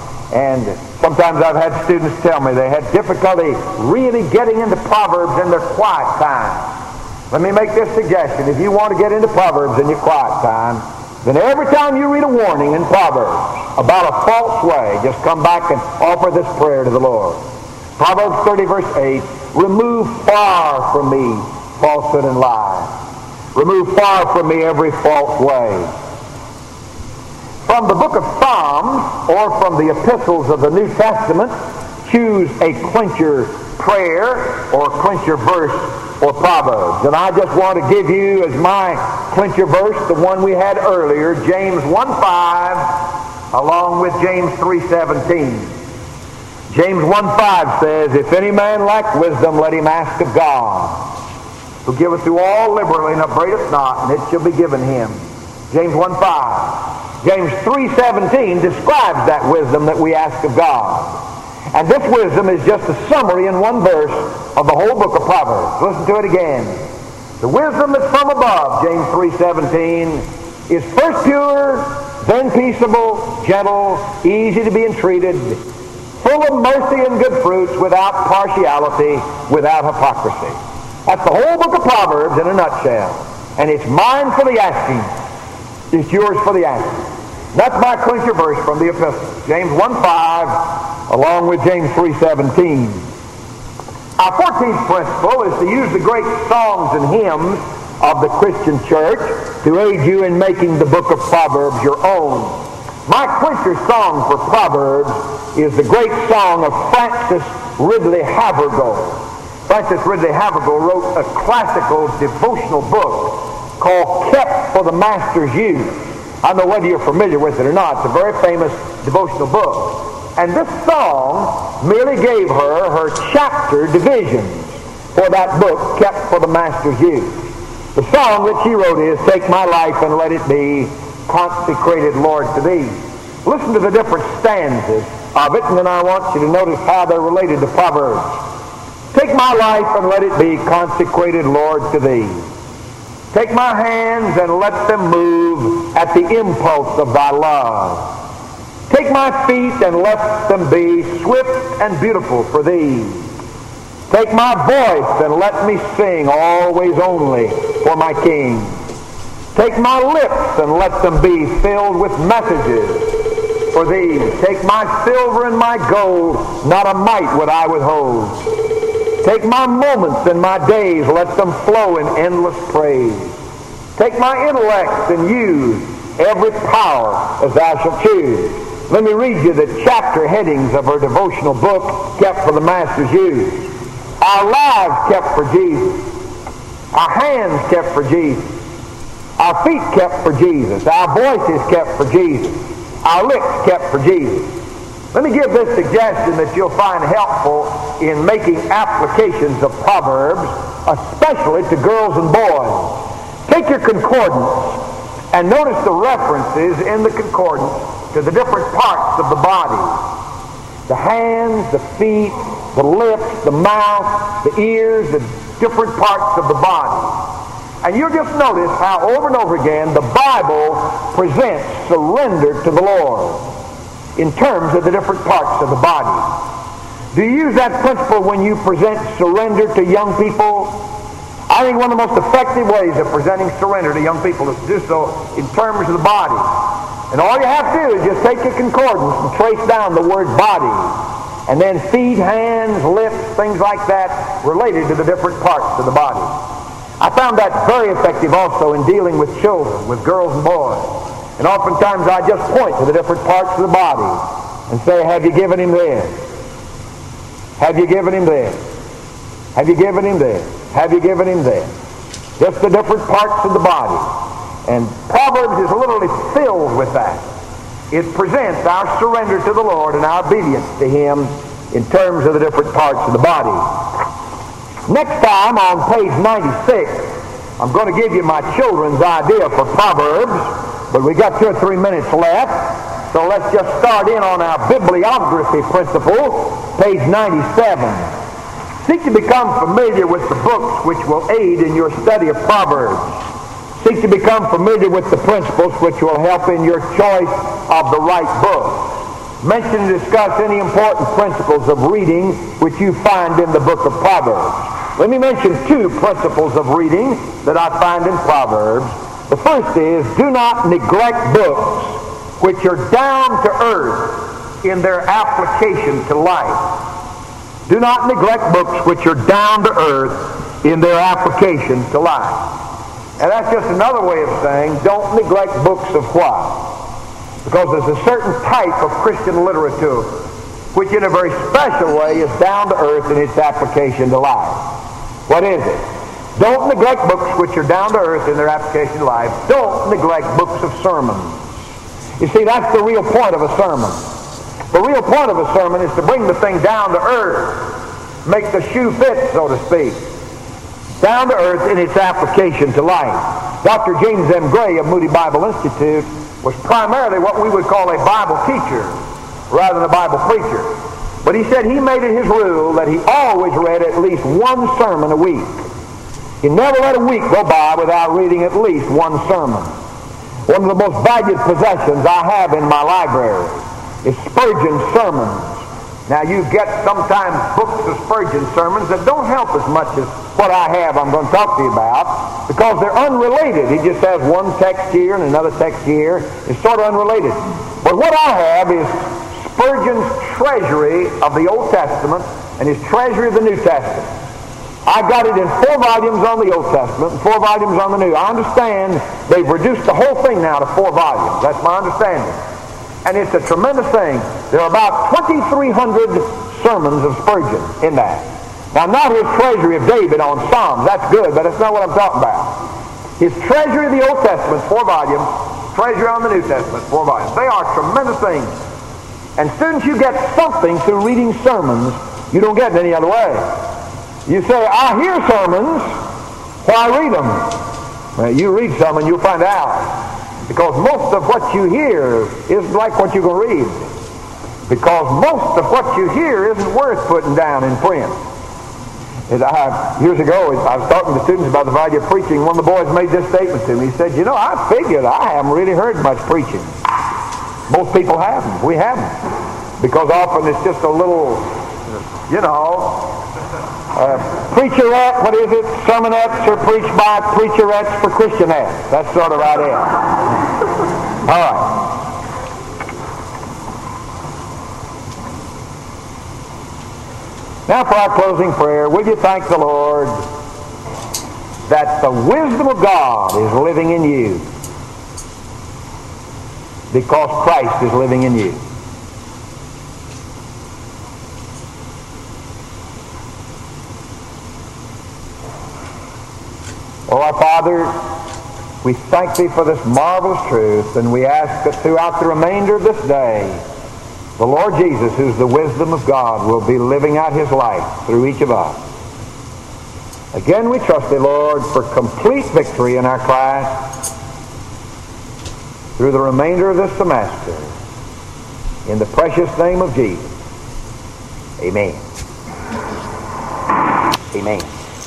And sometimes I've had students tell me they had difficulty really getting into Proverbs in their quiet time. Let me make this suggestion. If you want to get into Proverbs in your quiet time, then every time you read a warning in Proverbs about a false way, just come back and offer this prayer to the Lord. Proverbs thirty, verse eight, remove far from me falsehood and lies. Remove far from me every false way. From the book of Psalms or from the epistles of the New Testament, choose a clincher prayer or clincher verse or Proverbs. And I just want to give you as my clincher verse the one we had earlier, James one five, along with James three seventeen. James one five says, if any man lack wisdom, let him ask of God, who giveth to all liberally and upbraideth not, and it shall be given him. James one five. James three seventeen describes that wisdom that we ask of God. And this wisdom is just a summary in one verse of the whole book of Proverbs. Listen to it again. The wisdom that's from above, James three seventeen, is first pure, then peaceable, gentle, easy to be entreated, full of mercy and good fruits, without partiality, without hypocrisy. That's the whole book of Proverbs in a nutshell. And it's mine for the asking. It's yours for the asking. That's my clincher verse from the epistle. James one five, along with James three seventeen. Our fourteenth principle is to use the great songs and hymns of the Christian church to aid you in making the book of Proverbs your own. My clincher song for Proverbs is the great song of Francis Ridley Havergal. Francis Ridley Havergal wrote a classical devotional book called Kept for the Master's Use. I don't know whether you're familiar with it or not. It's a very famous devotional book. And this song merely gave her her chapter divisions for that book, Kept for the Master's Use. The song that she wrote is, Take my life and let it be consecrated, Lord, to thee. Listen to the different stanzas of it, and then I want you to notice how they're related to Proverbs. Take my life and let it be consecrated, Lord, to thee. Take my hands and let them move at the impulse of thy love. Take my feet and let them be swift and beautiful for thee. Take my voice and let me sing always only for my King. Take my lips and let them be filled with messages for thee. Take my silver and my gold, not a mite would I withhold. Take my moments and my days, let them flow in endless praise. Take my intellect and use every power as thou shalt choose. Let me read you the chapter headings of her devotional book, Kept for the Master's Use. Our lives kept for Jesus. Our hands kept for Jesus. Our feet kept for Jesus. Our voices kept for Jesus. Our lips kept for Jesus. Let me give this suggestion that you'll find helpful in making applications of Proverbs, especially to girls and boys. Take your concordance and notice the references in the concordance to the different parts of the body. The hands, the feet, the lips, the mouth, the ears, the different parts of the body. And you'll just notice how over and over again the Bible presents surrender to the Lord in terms of the different parts of the body. Do you use that principle when you present surrender to young people? I think one of the most effective ways of presenting surrender to young people is to do so in terms of the body. And all you have to do is just take your concordance and trace down the word body. And then feet, hands, lips, things like that related to the different parts of the body. I found that very effective also in dealing with children, with girls and boys. And oftentimes I just point to the different parts of the body and say, have you given him this? Have you given him this? Have you given him this? Have you given him this? Just the different parts of the body. And Proverbs is literally filled with that. It presents our surrender to the Lord and our obedience to Him in terms of the different parts of the body. Next time on page ninety-six, I'm going to give you my children's idea for Proverbs, but we got two or three minutes left, so let's just start in on our bibliography principle, page ninety-seven. Seek to become familiar with the books which will aid in your study of Proverbs. Seek to become familiar with the principles which will help in your choice of the right book. Mention and discuss any important principles of reading which you find in the book of Proverbs. Let me mention two principles of reading that I find in Proverbs. The first is, do not neglect books which are down to earth in their application to life. Do not neglect books which are down to earth in their application to life. And that's just another way of saying, don't neglect books of what? Because there's a certain type of Christian literature which in a very special way is down to earth in its application to life. What is it? Don't neglect books which are down to earth in their application to life. Don't neglect books of sermons. You see, that's the real point of a sermon. The real point of a sermon is to bring the thing down to earth, make the shoe fit, so to speak, down to earth in its application to life. Doctor James M. Gray of Moody Bible Institute was primarily what we would call a Bible teacher rather than a Bible preacher. But he said he made it his rule that he always read at least one sermon a week. He never let a week go by without reading at least one sermon. One of the most valued possessions I have in my library is Spurgeon's sermons. Now you get sometimes books of Spurgeon sermons that don't help as much as what I have I'm going to talk to you about because they're unrelated. He just has one text here and another text here. It's sort of unrelated. But what I have is Spurgeon's treasury of the Old Testament and his treasury of the New Testament. I got it in four volumes on the Old Testament and four volumes on the New. I understand they've reduced the whole thing now to four volumes. That's my understanding. And it's a tremendous thing. There are about twenty-three hundred sermons of Spurgeon in that. Now, not his treasury of David on Psalms. That's good, but that's not what I'm talking about. His treasury of the Old Testament, four volumes. Treasury on the New Testament, four volumes. They are tremendous things. And students, you get something through reading sermons you don't get in any other way. You say, I hear sermons. Why read them? Well, you read some and you'll find out. Because most of what you hear isn't like what you're going to read. Because most of what you hear isn't worth putting down in print. And I, years ago, I was talking to students about the value of preaching. One of the boys made this statement to me. He said, you know, I figured I haven't really heard much preaching. Most people haven't. We haven't. Because often it's just a little, you know, uh, preacherette, what is it? Sermonettes are preached by preacherettes for Christianettes. That's sort of right there. All right. Now for our closing prayer, will you thank the Lord that the wisdom of God is living in you because Christ is living in you. Oh, our Father, we thank Thee for this marvelous truth, and we ask that throughout the remainder of this day, the Lord Jesus, who's the wisdom of God, will be living out his life through each of us. Again, we trust thee, Lord, for complete victory in our class through the remainder of this semester. In the precious name of Jesus. Amen. Amen.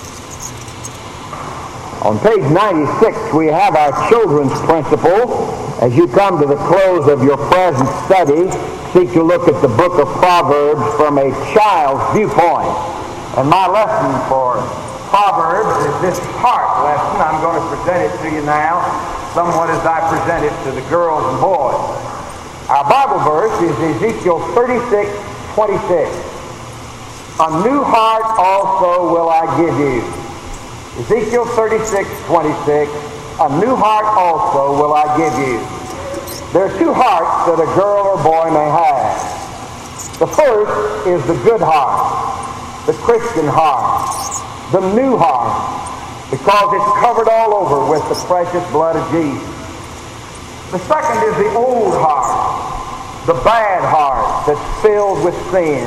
On page ninety-six, we have our children's principle. As you come to the close of your present study, seek to look at the book of Proverbs from a child's viewpoint. And my lesson for Proverbs is this heart lesson. I'm going to present it to you now, somewhat as I present it to the girls and boys. Our Bible verse is Ezekiel thirty-six twenty-six. A new heart also will I give you. Ezekiel thirty-six twenty-six. A new heart also will I give you. There are two hearts that a girl or boy may have. The first is the good heart, the Christian heart, the new heart, because it's covered all over with the precious blood of Jesus. The second is the old heart, the bad heart that's filled with sin.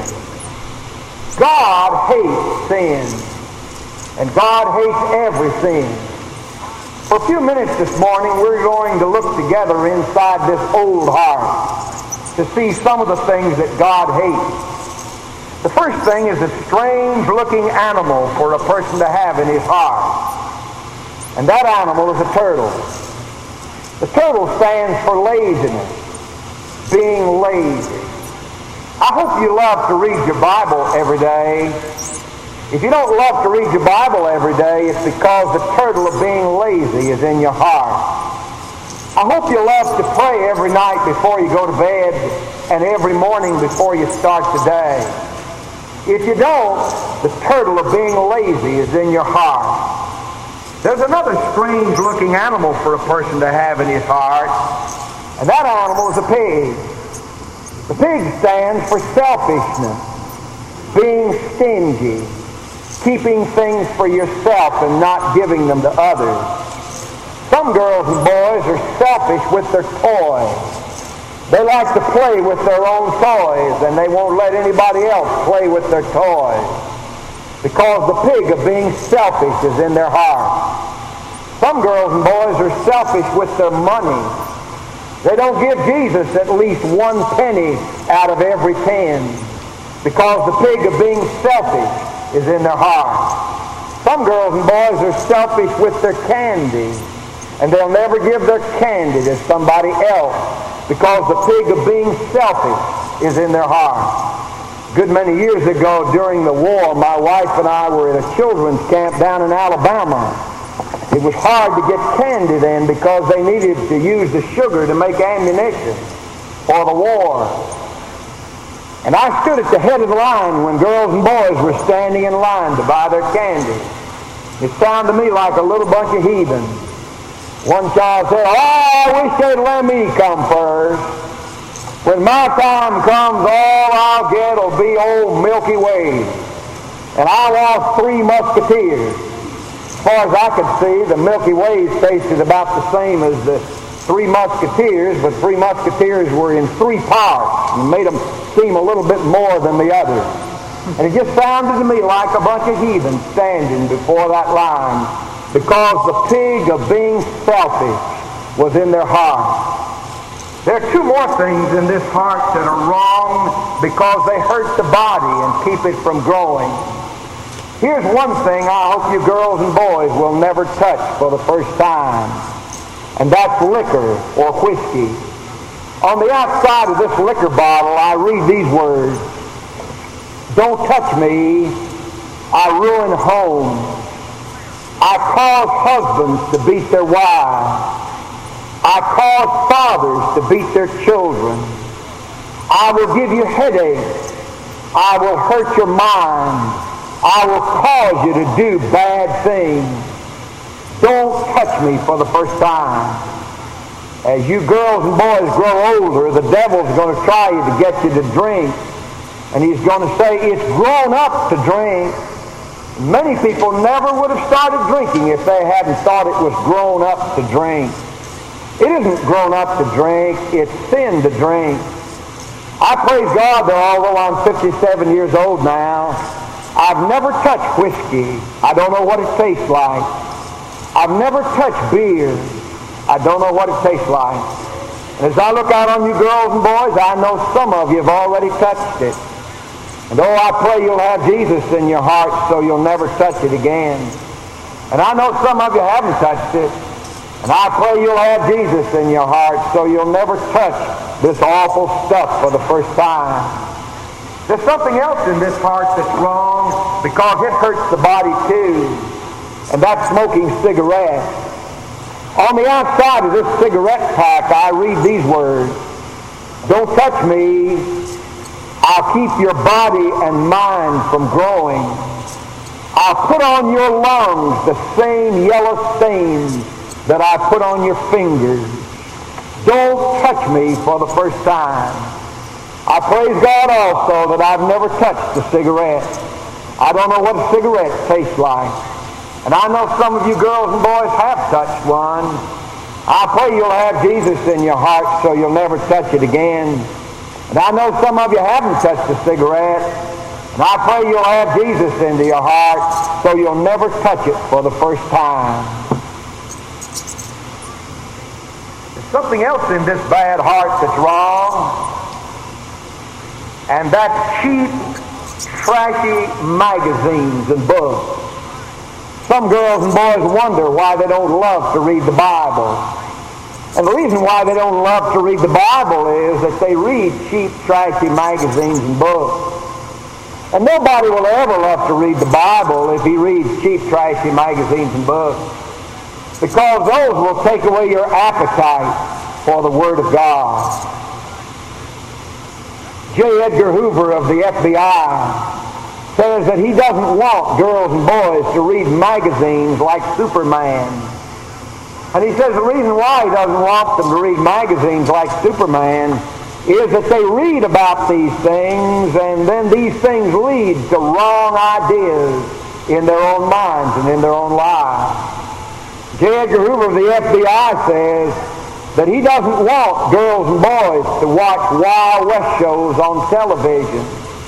God hates sin, and God hates every sin. For a few minutes this morning, we're going to look together inside this old heart to see some of the things that God hates. The first thing is a strange-looking animal for a person to have in his heart. And that animal is a turtle. The turtle stands for laziness, being lazy. I hope you love to read your Bible every day. If you don't love to read your Bible every day, it's because the turtle of being lazy is in your heart. I hope you love to pray every night before you go to bed and every morning before you start the day. If you don't, the turtle of being lazy is in your heart. There's another strange-looking animal for a person to have in his heart, and that animal is a pig. The pig stands for selfishness, being stingy, keeping things for yourself and not giving them to others. Some girls and boys are selfish with their toys. They like to play with their own toys, and they won't let anybody else play with their toys, because the pig of being selfish is in their heart. Some girls and boys are selfish with their money. They don't give Jesus at least one penny out of every ten, because the pig of being selfish is in their heart. Some girls and boys are selfish with their candy, and they'll never give their candy to somebody else, because the pig of being selfish is in their heart. A good many years ago during the war, my wife and I were at a children's camp down in Alabama. It was hard to get candy then because they needed to use the sugar to make ammunition for the war. And I stood at the head of the line when girls and boys were standing in line to buy their candy. It sounded to me like a little bunch of heathens. One child said, "Oh, I wish they'd let me come first. When my time comes, all I'll get will be old Milky Way. And I want three Musketeers." As far as I could see, the Milky Ways tasted about the same as the Three Musketeers, but Three Musketeers were in three parts and made them seem a little bit more than the others. And it just sounded to me like a bunch of heathens standing before that line, because the pig of being selfish was in their heart. There are two more things in this heart that are wrong because they hurt the body and keep it from growing. Here's one thing I hope you girls and boys will never touch for the first time, and that's liquor or whiskey. On the outside of this liquor bottle, I read these words: "Don't touch me, I ruin homes. I cause husbands to beat their wives. I cause fathers to beat their children. I will give you headaches. I will hurt your mind. I will cause you to do bad things. Don't touch me for the first time." As you girls and boys grow older, the devil's going to try you to get you to drink. And he's going to say, "It's grown up to drink." Many people never would have started drinking if they hadn't thought it was grown up to drink. It isn't grown up to drink, it's sin to drink. I praise God that although I'm fifty-seven years old now, I've never touched whiskey. I don't know what it tastes like. I've never touched beer. I don't know what it tastes like. And as I look out on you girls and boys, I know some of you have already touched it. And oh, I pray you'll have Jesus in your heart so you'll never touch it again. And I know some of you haven't touched it. And I pray you'll have Jesus in your heart so you'll never touch this awful stuff for the first time. There's something else in this heart that's wrong because it hurts the body too. And that's smoking cigarettes. On the outside of this cigarette pack, I read these words. Don't touch me. I'll keep your body and mind from growing. I'll put on your lungs the same yellow stains that I put on your fingers. Don't touch me for the first time. I praise God also that I've never touched a cigarette. I don't know what a cigarette tastes like. And I know some of you girls and boys have touched one. I pray you'll have Jesus in your heart so you'll never touch it again. And I know some of you haven't touched a cigarette. And I pray you'll have Jesus into your heart so you'll never touch it for the first time. There's something else in this bad heart that's wrong. And that's cheap, trashy magazines and books. Some girls and boys wonder why they don't love to read the Bible. And the reason why they don't love to read the Bible is that they read cheap, trashy magazines and books. And nobody will ever love to read the Bible if he reads cheap, trashy magazines and books. Because those will take away your appetite for the Word of God. J. Edgar Hoover of the F B I says that he doesn't want girls and boys to read magazines like Superman. And he says the reason why he doesn't want them to read magazines like Superman is that they read about these things and then these things lead to wrong ideas in their own minds and in their own lives. J. Edgar Hoover of the F B I says that he doesn't want girls and boys to watch Wild West shows on television.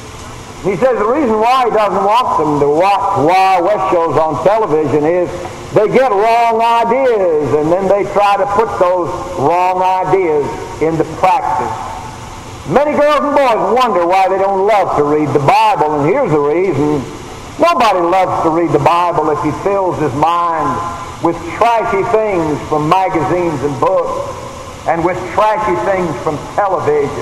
He says the reason why he doesn't want them to watch Wild West shows on television is they get wrong ideas and then they try to put those wrong ideas into practice. Many girls and boys wonder why they don't love to read the Bible, and here's the reason. Nobody loves to read the Bible if he fills his mind with trashy things from magazines and books and with trashy things from television.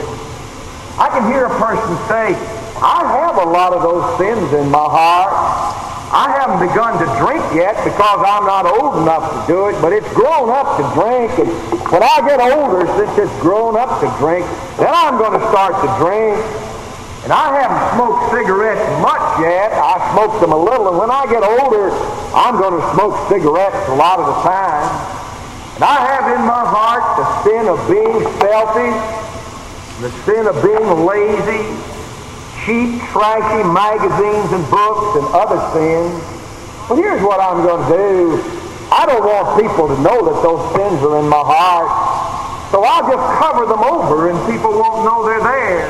I can hear a person say, I have a lot of those sins in my heart. I haven't begun to drink yet because I'm not old enough to do it, but it's grown up to drink. And when I get older, since it's grown up to drink, then I'm going to start to drink. And I haven't smoked cigarettes much yet. I smoked them a little, and when I get older, I'm going to smoke cigarettes a lot of the time. And I have in my heart the sin of being selfish, the sin of being lazy, cheap, trashy magazines and books and other sins. Well, here's what I'm going to do. I don't want people to know that those sins are in my heart, so I'll just cover them over and people won't know they're there.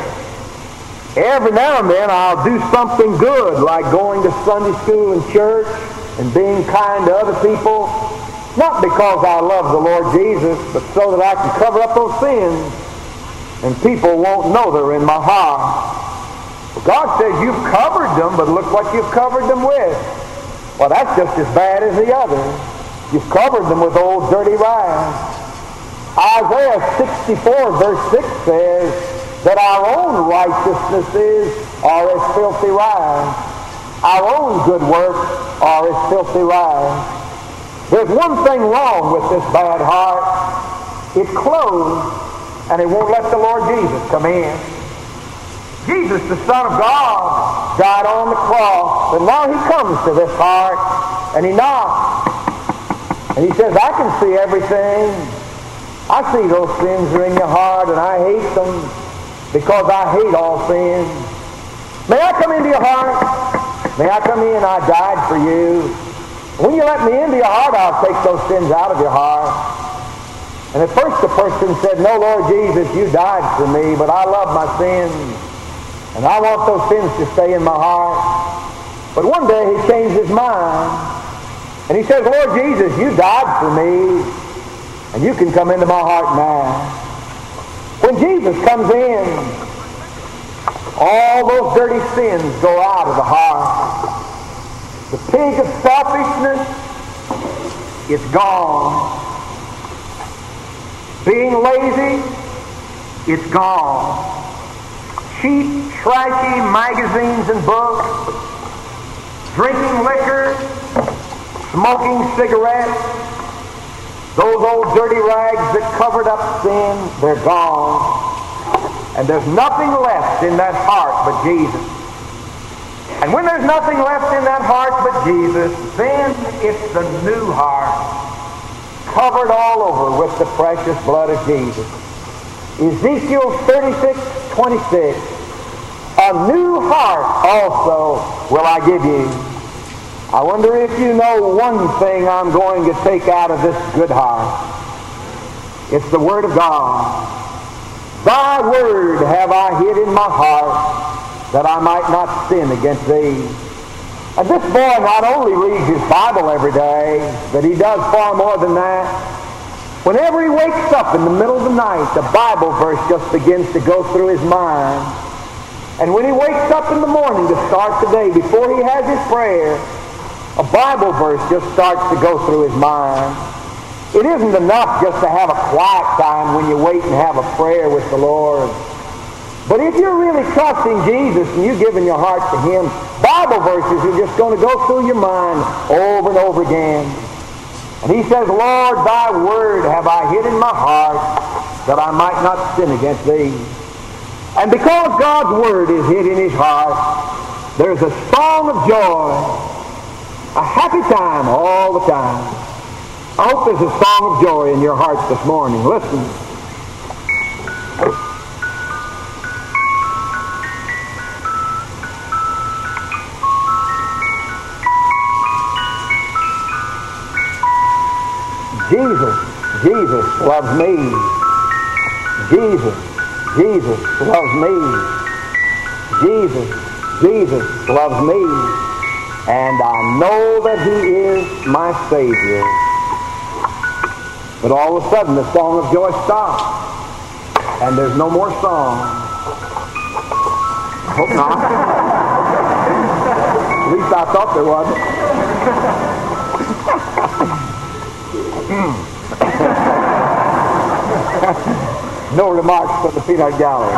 Every now and then I'll do something good, like going to Sunday school and church and being kind to other people, not because I love the Lord Jesus, but so that I can cover up those sins and people won't know they're in my heart. Well, God says you've covered them, but look what you've covered them with. Well, that's just as bad as the other. You've covered them with old dirty rags. Isaiah sixty-four verse six says that our own righteousnesses are as filthy rags. Our own good works are as filthy rags. There's one thing wrong with this bad heart. It's closed, and it won't let the Lord Jesus come in. Jesus, the Son of God, died on the cross, and now he comes to this heart, and he knocks. And he says, I can see everything. I see those sins are in your heart, and I hate them because I hate all sin. May I come into your heart? May I come in? I died for you. When you let me into your heart, I'll take those sins out of your heart. And at first the person said, no, Lord Jesus, you died for me, but I love my sins, and I want those sins to stay in my heart. But one day he changed his mind, and he says, Lord Jesus, you died for me, and you can come into my heart now. When Jesus comes in, all those dirty sins go out of the heart. The pig of selfishness, it's gone. Being lazy, it's gone. Cheap, trashy magazines and books, drinking liquor, smoking cigarettes, those old dirty rags that covered up sin, they're gone. And there's nothing left in that heart but Jesus. And when there's nothing left in that heart but Jesus, then it's the new heart, covered all over with the precious blood of Jesus. Ezekiel thirty-six twenty-six, a new heart also will I give you. I wonder if you know one thing I'm going to take out of this good heart. It's the Word of God. Thy word have I hid in my heart, that I might not sin against thee. And this boy not only reads his Bible every day, but he does far more than that. Whenever he wakes up in the middle of the night, the Bible verse just begins to go through his mind. And when he wakes up in the morning to start the day, before he has his prayer, a Bible verse just starts to go through his mind. It isn't enough just to have a quiet time when you wait and have a prayer with the Lord. But if you're really trusting Jesus and you're giving your heart to Him, Bible verses are just going to go through your mind over and over again. And he says, Lord, thy word have I hid in my heart, that I might not sin against thee. And because God's word is hid in his heart, there's a song of joy, a happy time all the time. I hope there's a song of joy in your hearts this morning. Listen. Jesus, Jesus loves me. Jesus, Jesus loves me. Jesus, Jesus loves me. And I know that He is my Savior. But all of a sudden the song of joy stops. And there's no more song. I hope not. At least I thought there wasn't. No remarks from the peanut gallery.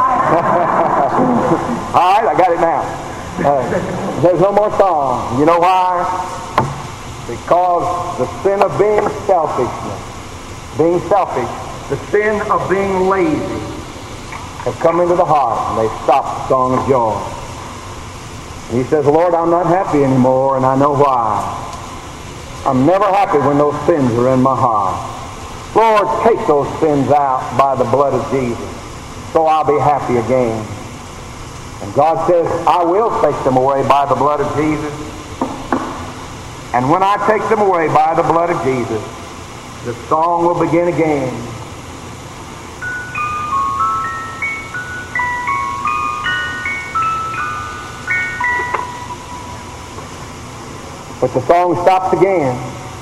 All right, I got it now. Uh, there's no more song. You know why? Because the sin of being selfishness, being selfish, the sin of being lazy have come into the heart, and they stopped the song of joy. And he says, Lord, I'm not happy anymore, and I know why. I'm never happy when those sins are in my heart. Lord, take those sins out by the blood of Jesus, so I'll be happy again. And God says, I will take them away by the blood of Jesus. And when I take them away by the blood of Jesus, the song will begin again. But the song stops again.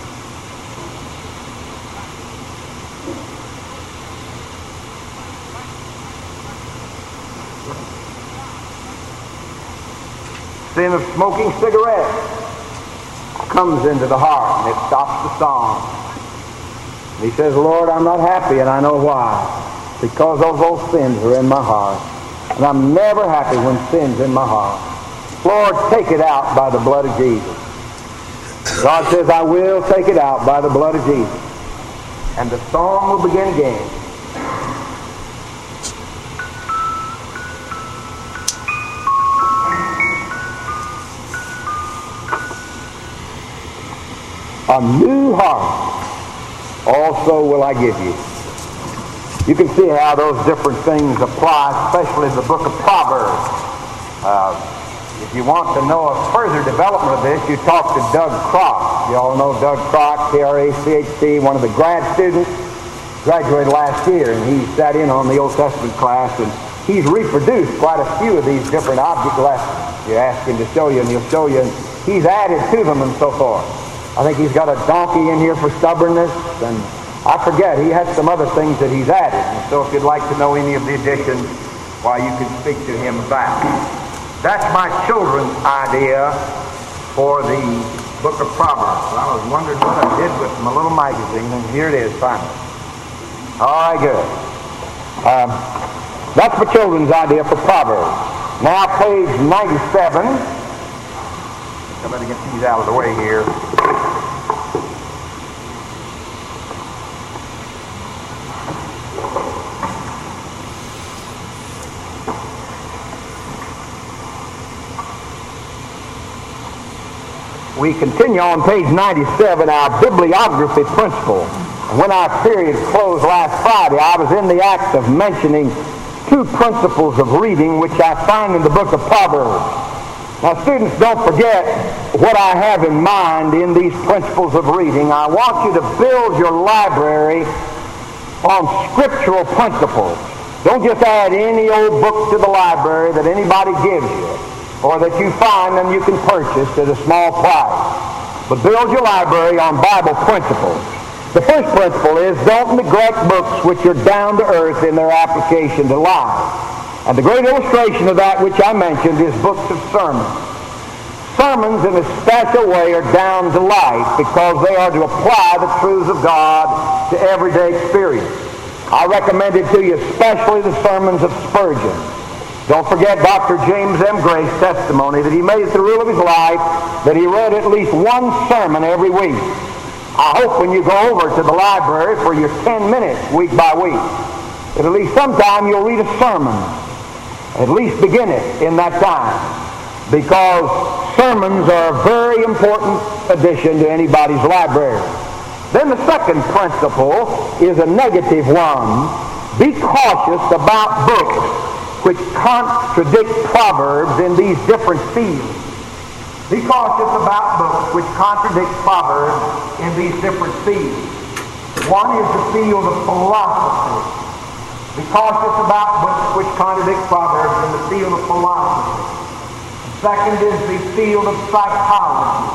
Sin of smoking cigarettes comes into the heart, and it stops the song. And he says, Lord, I'm not happy, and I know why. Because those old sins are in my heart. And I'm never happy when sin's in my heart. Lord, take it out by the blood of Jesus. God says, I will take it out by the blood of Jesus. And the song will begin again. A new heart also will I give you. You can see how those different things apply, especially in the book of Proverbs. Uh, if you want to know a further development of this, you talk to Doug Crock. You all know Doug Crock, K R A C H C, one of the grad students graduated last year, and he sat in on the Old Testament class, and he's reproduced quite a few of these different object lessons. You ask him to show you, and he'll show you, and he's added to them and so forth. I think he's got a donkey in here for stubbornness, and I forget, he has some other things that he's added. And so if you'd like to know any of the additions, why, you can speak to him about it. That's my children's idea for the book of Proverbs. I was wondering what I did with my little magazine, and here it is finally. All right, good. Um, that's my children's idea for Proverbs. Now, page ninety-seven. I better get these out of the way here. We continue on page ninety-seven, our bibliography principle. When our period closed last Friday, I was in the act of mentioning two principles of reading which I find in the book of Proverbs. Now, students, don't forget what I have in mind in these principles of reading. I want you to build your library on scriptural principles. Don't just add any old book to the library that anybody gives you, or that you find and you can purchase at a small price. But build your library on Bible principles. The first principle is don't neglect books which are down to earth in their application to life. And the great illustration of that which I mentioned is books of sermons. Sermons in a special way are down to life because they are to apply the truths of God to everyday experience. I recommend it to you, especially the sermons of Spurgeon. Don't forget Doctor James M. Gray's testimony that he made it the rule of his life that he read at least one sermon every week. I hope when you go over to the library for your ten minutes week by week, that at least sometime you'll read a sermon. At least begin it in that time. Because sermons are a very important addition to anybody's library. Then the second principle is a negative one. Be cautious about books which contradict Proverbs in these different fields. Be cautious about books which contradict Proverbs in these different fields. One is the field of philosophy. Be cautious about books which contradict Proverbs in the field of philosophy. The second is the field of psychology.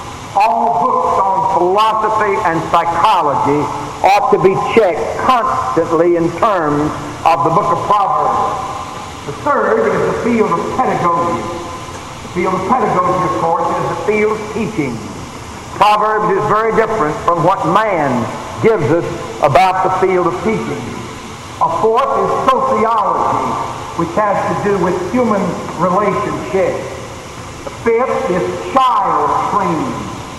All books on philosophy and psychology ought to be checked constantly in terms of the book of Proverbs. The third is the field of pedagogy. The field of pedagogy, of course, is the field of teaching. Proverbs is very different from what man gives us about the field of teaching. A fourth is sociology, which has to do with human relationships. The fifth is child training.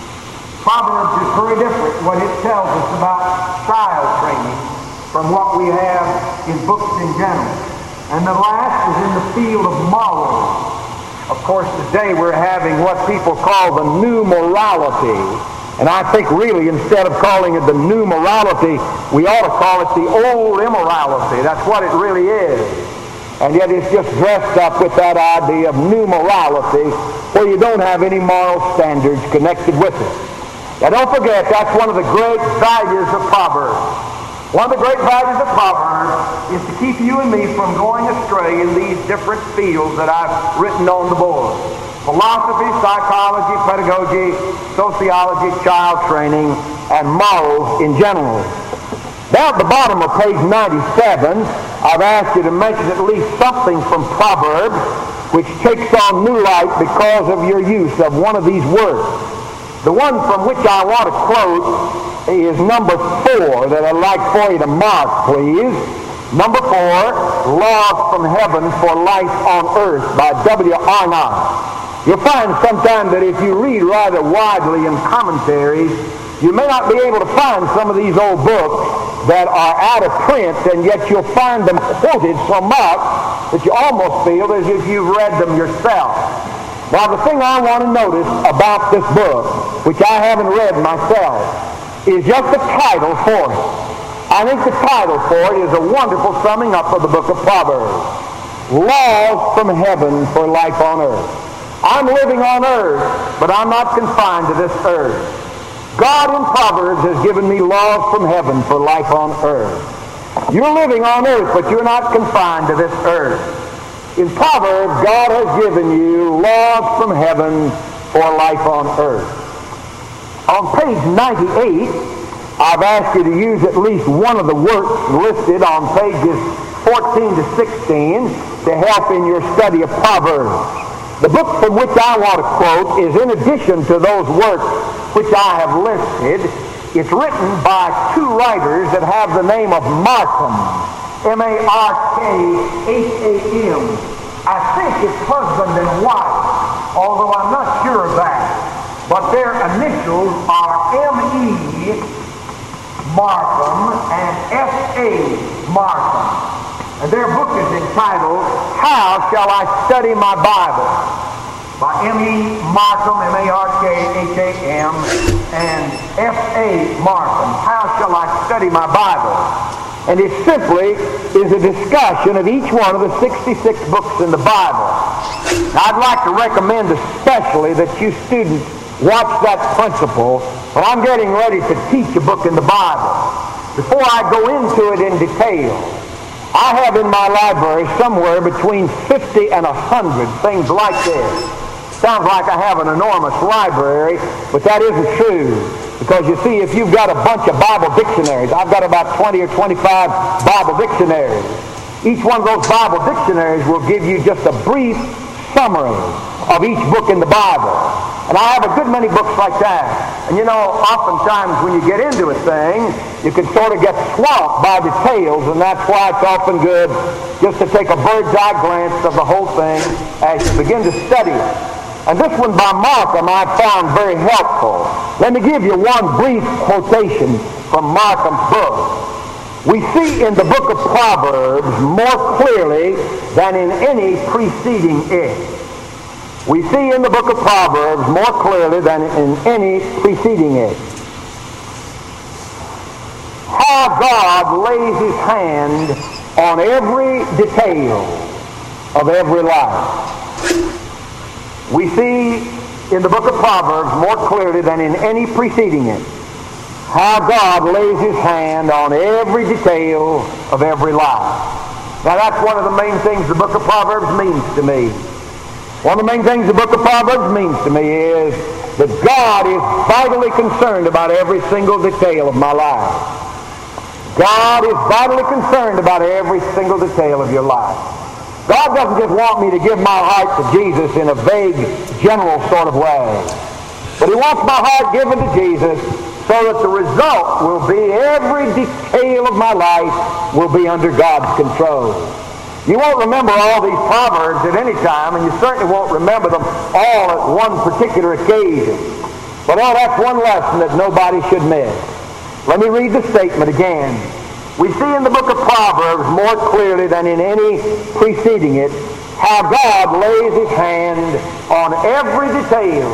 Proverbs is very different what it tells us about child training from what we have in books in general. And the last is in the field of morals. Of course, today we're having what people call the new morality. And I think really instead of calling it the new morality, we ought to call it the old immorality. That's what it really is. And yet it's just dressed up with that idea of new morality where you don't have any moral standards connected with it. Now don't forget, that's one of the great values of Proverbs. One of the great values of Proverbs is to keep you and me from going astray in these different fields that I've written on the board. Philosophy, psychology, pedagogy, sociology, child training, and morals in general. Down at the bottom of page ninety-seven, I've asked you to mention at least something from Proverbs which takes on new light because of your use of one of these words. The one from which I want to quote is number four that I'd like for you to mark, please. Number four, Laws from Heaven for Life on Earth by W. Arnott. You'll find sometime that if you read rather widely in commentaries, you may not be able to find some of these old books that are out of print, and yet you'll find them quoted so much that you almost feel as if you've read them yourself. Now, the thing I want to notice about this book, which I haven't read myself, is just the title for it. I think the title for it is a wonderful summing up of the book of Proverbs. Laws from Heaven for Life on Earth. I'm living on earth, but I'm not confined to this earth. God in Proverbs has given me laws from heaven for life on earth. You're living on earth, but you're not confined to this earth. In Proverbs, God has given you laws from heaven for life on earth. On page ninety-eight, I've asked you to use at least one of the works listed on pages fourteen to sixteen to help in your study of Proverbs. The book from which I want to quote is in addition to those works which I have listed. It's written by two writers that have the name of Markham, M A R K H A M. I think it's husband and wife, although I'm not sure of that. But their initials are M E Markham and S A Markham. And their book is entitled, How Shall I Study My Bible? By M E Markham, M A R K H A M, and S A Markham. How Shall I Study My Bible? And it simply is a discussion of each one of the sixty-six books in the Bible. Now, I'd like to recommend especially that you students watch that principle when I'm getting ready to teach a book in the Bible. Before I go into it in detail, I have in my library somewhere between fifty and one hundred things like this. Sounds like I have an enormous library, but that isn't true. Because you see, if you've got a bunch of Bible dictionaries, I've got about twenty or twenty-five Bible dictionaries. Each one of those Bible dictionaries will give you just a brief summary of each book in the Bible. And I have a good many books like that. And you know, oftentimes when you get into a thing, you can sort of get swamped by details, and that's why it's often good just to take a bird's eye glance of the whole thing as you begin to study it. And this one by Markham I found very helpful. Let me give you one brief quotation from Markham's book. We see in the book of Proverbs more clearly than in any preceding it. We see in the book of Proverbs more clearly than in any preceding it how God lays his hand on every detail of every life. We see in the book of Proverbs more clearly than in any preceding it how God lays his hand on every detail of every life. Now that's one of the main things the book of Proverbs means to me. One of the main things the book of Proverbs means to me is that God is vitally concerned about every single detail of my life. God is vitally concerned about every single detail of your life. God doesn't just want me to give my heart to Jesus in a vague, general sort of way. But he wants my heart given to Jesus so that the result will be every detail of my life will be under God's control. You won't remember all these Proverbs at any time, and you certainly won't remember them all at one particular occasion. But oh, that's one lesson that nobody should miss. Let me read the statement again. We see in the book of Proverbs more clearly than in any preceding it how God lays his hand on every detail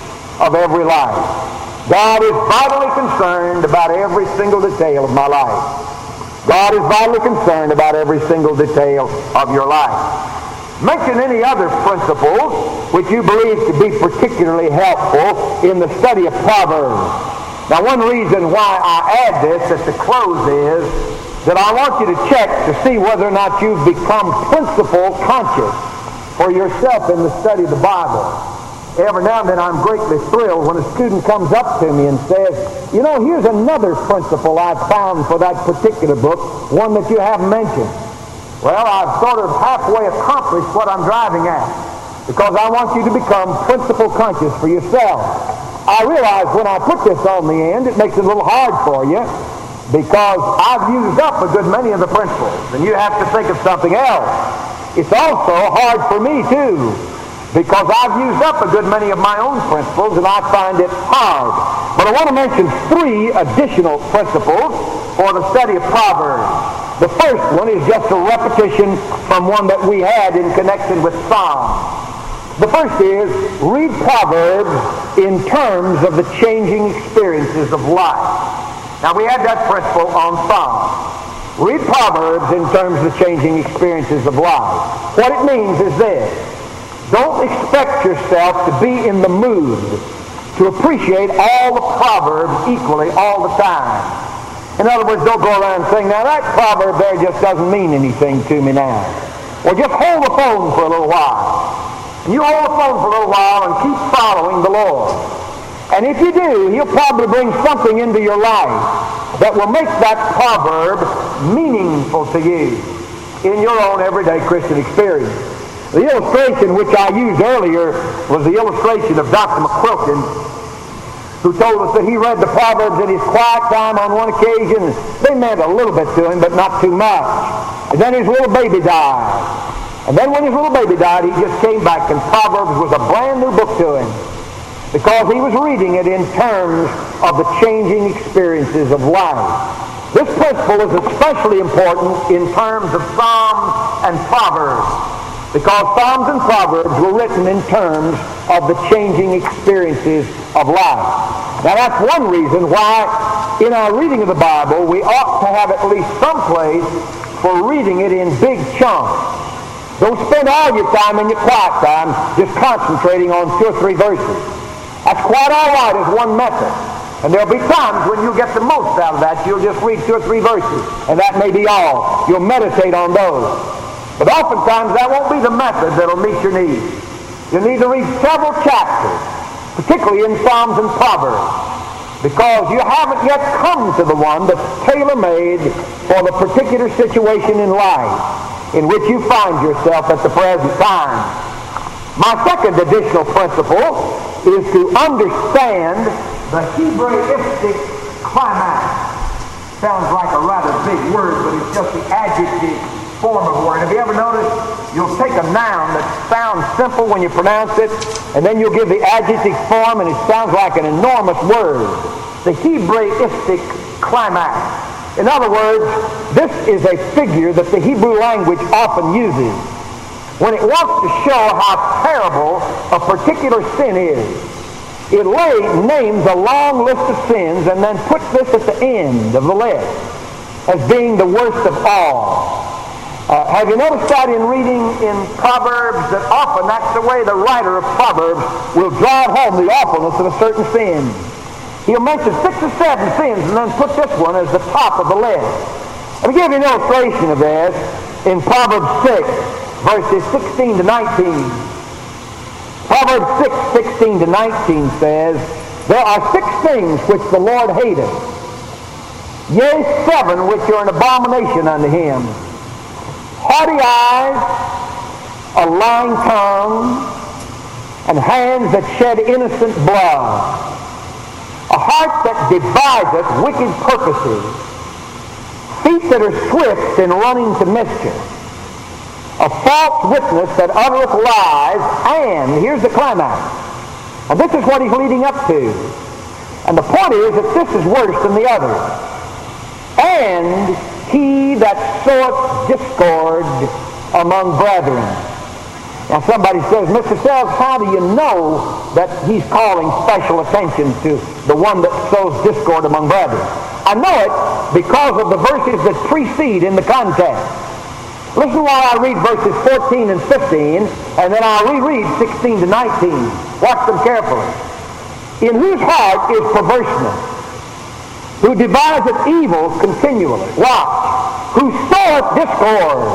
of every life. God is vitally concerned about every single detail of my life. God is vitally concerned about every single detail of your life. Mention any other principles which you believe to be particularly helpful in the study of Proverbs. Now, one reason why I add this at the close is that I want you to check to see whether or not you've become principle conscious for yourself in the study of the Bible. Every now and then I'm greatly thrilled when a student comes up to me and says, you know, here's another principle I've found for that particular book, one that you haven't mentioned. Well, I've sort of halfway accomplished what I'm driving at, because I want you to become principle conscious for yourself. I realize when I put this on the end, it makes it a little hard for you, because I've used up a good many of the principles, and you have to think of something else. It's also hard for me, too, because I've used up a good many of my own principles, and I find it hard. But I want to mention three additional principles for the study of Proverbs. The first one is just a repetition from one that we had in connection with Psalms. The first is, read Proverbs in terms of the changing experiences of life. Now, we had that principle on Psalms. Read Proverbs in terms of the changing experiences of life. What it means is this. Don't expect yourself to be in the mood to appreciate all the proverbs equally all the time. In other words, don't go around saying, now that proverb there just doesn't mean anything to me now. Or just hold the phone for a little while. And you hold the phone for a little while and keep following the Lord. And if you do, He'll probably bring something into your life that will make that proverb meaningful to you in your own everyday Christian experience. The illustration which I used earlier was the illustration of Doctor McQuilkin, who told us that he read the Proverbs in his quiet time on one occasion. They meant a little bit to him, but not too much. And then his little baby died. And then when his little baby died, he just came back, and Proverbs was a brand new book to him, because he was reading it in terms of the changing experiences of life. This principle is especially important in terms of Psalms and Proverbs, because Psalms and Proverbs were written in terms of the changing experiences of life. Now that's one reason why in our reading of the Bible we ought to have at least some place for reading it in big chunks. Don't spend all your time in your quiet time just concentrating on two or three verses. That's quite all right as one method. And there'll be times when you'll get the most out of that. You'll just read two or three verses, and that may be all. You'll meditate on those. But oftentimes that won't be the method that'll meet your needs. You'll need to read several chapters, particularly in Psalms and Proverbs, because you haven't yet come to the one that's tailor-made for the particular situation in life in which you find yourself at the present time. My second additional principle is to understand the Hebraistic climax. Sounds like a rather big word, but it's just the adjective form of a word. Have you ever noticed you'll take a noun that sounds simple when you pronounce it, and then you'll give the adjective form, and it sounds like an enormous word. The Hebraistic climax. In other words, this is a figure that the Hebrew language often uses when it wants to show how terrible a particular sin is. It lay, names a long list of sins and then puts this at the end of the list as being the worst of all. Uh, have you noticed that in reading in Proverbs that often that's the way the writer of Proverbs will drive home the awfulness of a certain sin? He'll mention six or seven sins and then put this one as the top of the list. Let me give you an illustration of this in Proverbs six, verses sixteen to nineteen. Proverbs six, sixteen to nineteen says, there are six things which the Lord hateth, yea, seven which are an abomination unto Him. Haughty eyes, a lying tongue, and hands that shed innocent blood, a heart that deviseth wicked purposes, feet that are swift in running to mischief, a false witness that uttereth lies, and here's the climax. And this is what he's leading up to. And the point is that this is worse than the other. And he that soweth discord among brethren. Now somebody says, Mister Sells, how do you know that he's calling special attention to the one that sows discord among brethren? I know it because of the verses that precede in the context. Listen while I read verses fourteen and fifteen, and then I'll reread sixteen to nineteen. Watch them carefully. In whose heart is perverseness, who deviseth evil continually. Watch. Who soweth discord.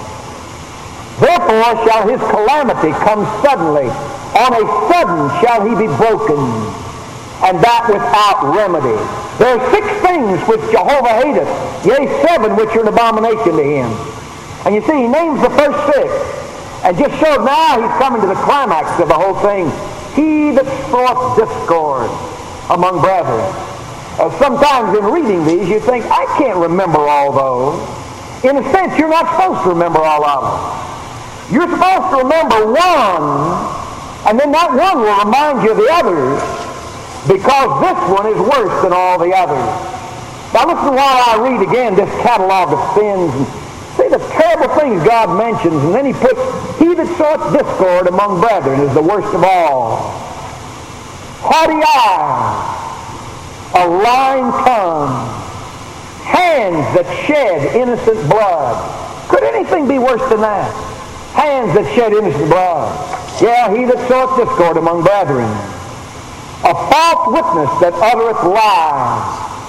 Therefore shall his calamity come suddenly. On a sudden shall he be broken, and that without remedy. There are six things which Jehovah hateth, yea, seven which are an abomination to Him. And you see, he names the first six, and just showed now he's coming to the climax of the whole thing. He that soweth discord among brethren. Uh, sometimes in reading these, you think, I can't remember all those. In a sense, you're not supposed to remember all of them. You're supposed to remember one, and then that one will remind you of the others, because this one is worse than all the others. Now listen while I read again this catalog of sins, and see the terrible things God mentions, and then he puts, he that soweth discord among brethren is the worst of all. Haughty eyes, a lying tongue, hands that shed innocent blood. Could anything be worse than that? Hands that shed innocent blood. Yeah, he that soweth discord among brethren. a false witness that uttereth lies,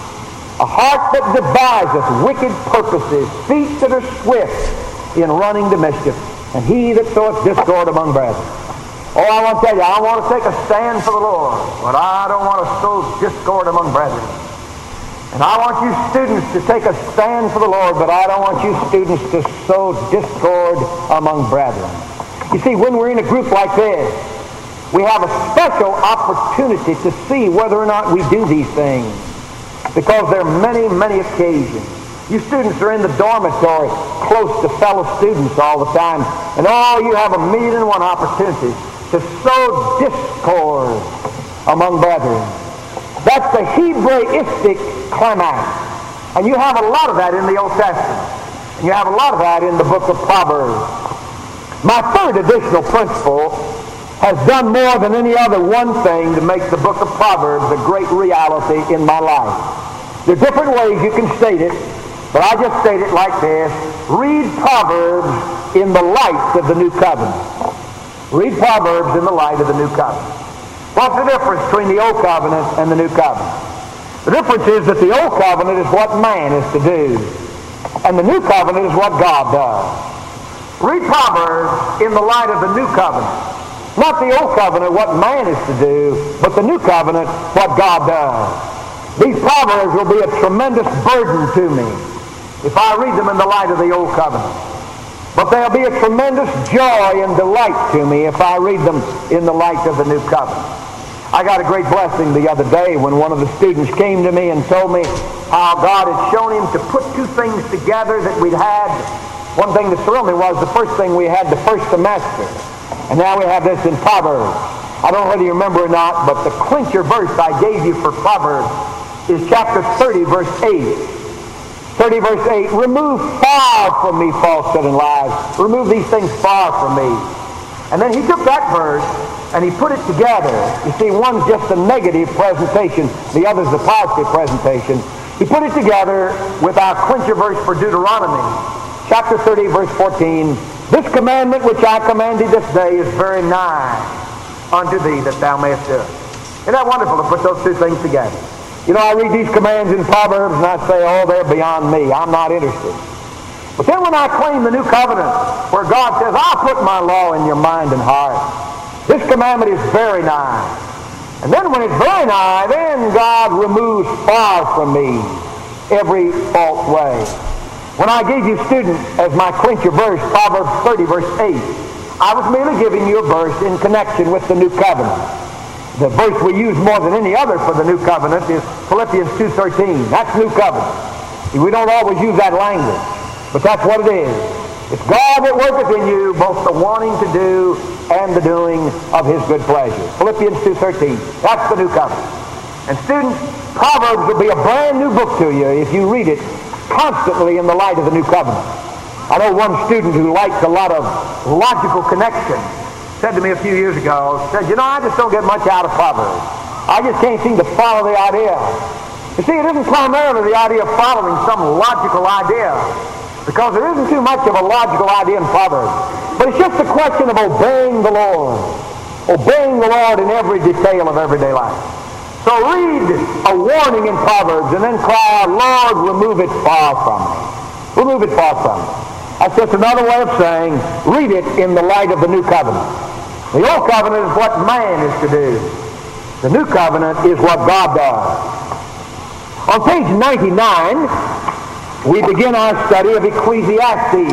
a heart that deviseth wicked purposes, feet that are swift in running to mischief, and he that soweth discord among brethren. Oh, I want to tell you, I want to take a stand for the Lord, but I don't want to sow discord among brethren. And I want you students to take a stand for the Lord, but I don't want you students to sow discord among brethren. You see, when we're in a group like this, we have a special opportunity to see whether or not we do these things, because there are many, many occasions. You students are in the dormitory close to fellow students all the time, and oh, you have a million and one opportunities to sow discord among brethren. That's the Hebraistic climax. And you have a lot of that in the Old Testament. And you have a lot of that in the book of Proverbs. My third additional principle has done more than any other one thing to make the book of Proverbs a great reality in my life. There are different ways you can state it, but I just state it like this. Read Proverbs in the light of the New Covenant. Read Proverbs in the light of the New Covenant. What's the difference between the Old Covenant and the New Covenant? The difference is that the Old Covenant is what man is to do, and the New Covenant is what God does. Read Proverbs in the light of the New Covenant. Not the Old Covenant, what man is to do, but the New Covenant, what God does. These Proverbs will be a tremendous burden to me if I read them in the light of the Old Covenant. But they'll be a tremendous joy and delight to me if I read them in the light of the New Covenant. I got a great blessing the other day when one of the students came to me and told me how God had shown him to put two things together that we'd had. One thing that thrilled me was the first thing we had the first semester. And now we have this in Proverbs. I don't know whether you remember or not, but the clincher verse I gave you for Proverbs is chapter thirty, verse eight. thirty, verse eight, remove far from me falsehood and lies. Remove these things far from me. And then he took that verse and he put it together. You see, one's just a negative presentation, the other's a positive presentation. He put it together with our clincher verse for Deuteronomy, chapter thirty, verse fourteen. This commandment which I command thee this day is very nigh unto thee, that thou mayest do it. Isn't that wonderful to put those two things together? You know, I read these commands in Proverbs and I say, oh, they're beyond me. I'm not interested. But then when I claim the New Covenant, where God says, I'll put my law in your mind and heart, this commandment is very nigh. And then when it's very nigh, then God removes far from me every false way. When I gave you students as my clincher verse, Proverbs thirty, verse eight, I was merely giving you a verse in connection with the New Covenant. The verse we use more than any other for the New Covenant is Philippians two thirteen. That's New Covenant. We don't always use that language, but that's what it is. It's God that worketh in you both the wanting to do and the doing of his good pleasure. Philippians two thirteen. That's the New Covenant. And students, Proverbs will be a brand new book to you if you read it constantly in the light of the New Covenant. I know one student who likes a lot of logical connection said to me a few years ago, said, you know, I just don't get much out of Proverbs. I just can't seem to follow the idea. You see, it isn't primarily the idea of following some logical idea, because there isn't too much of a logical idea in Proverbs. But it's just a question of obeying the Lord. Obeying the Lord in every detail of everyday life. So read a warning in Proverbs and then cry, Lord, remove it far from me. Remove it far from me. That's just another way of saying, read it in the light of the New Covenant. The Old Covenant is what man is to do. The New Covenant is what God does. On page ninety-nine, we begin our study of Ecclesiastes.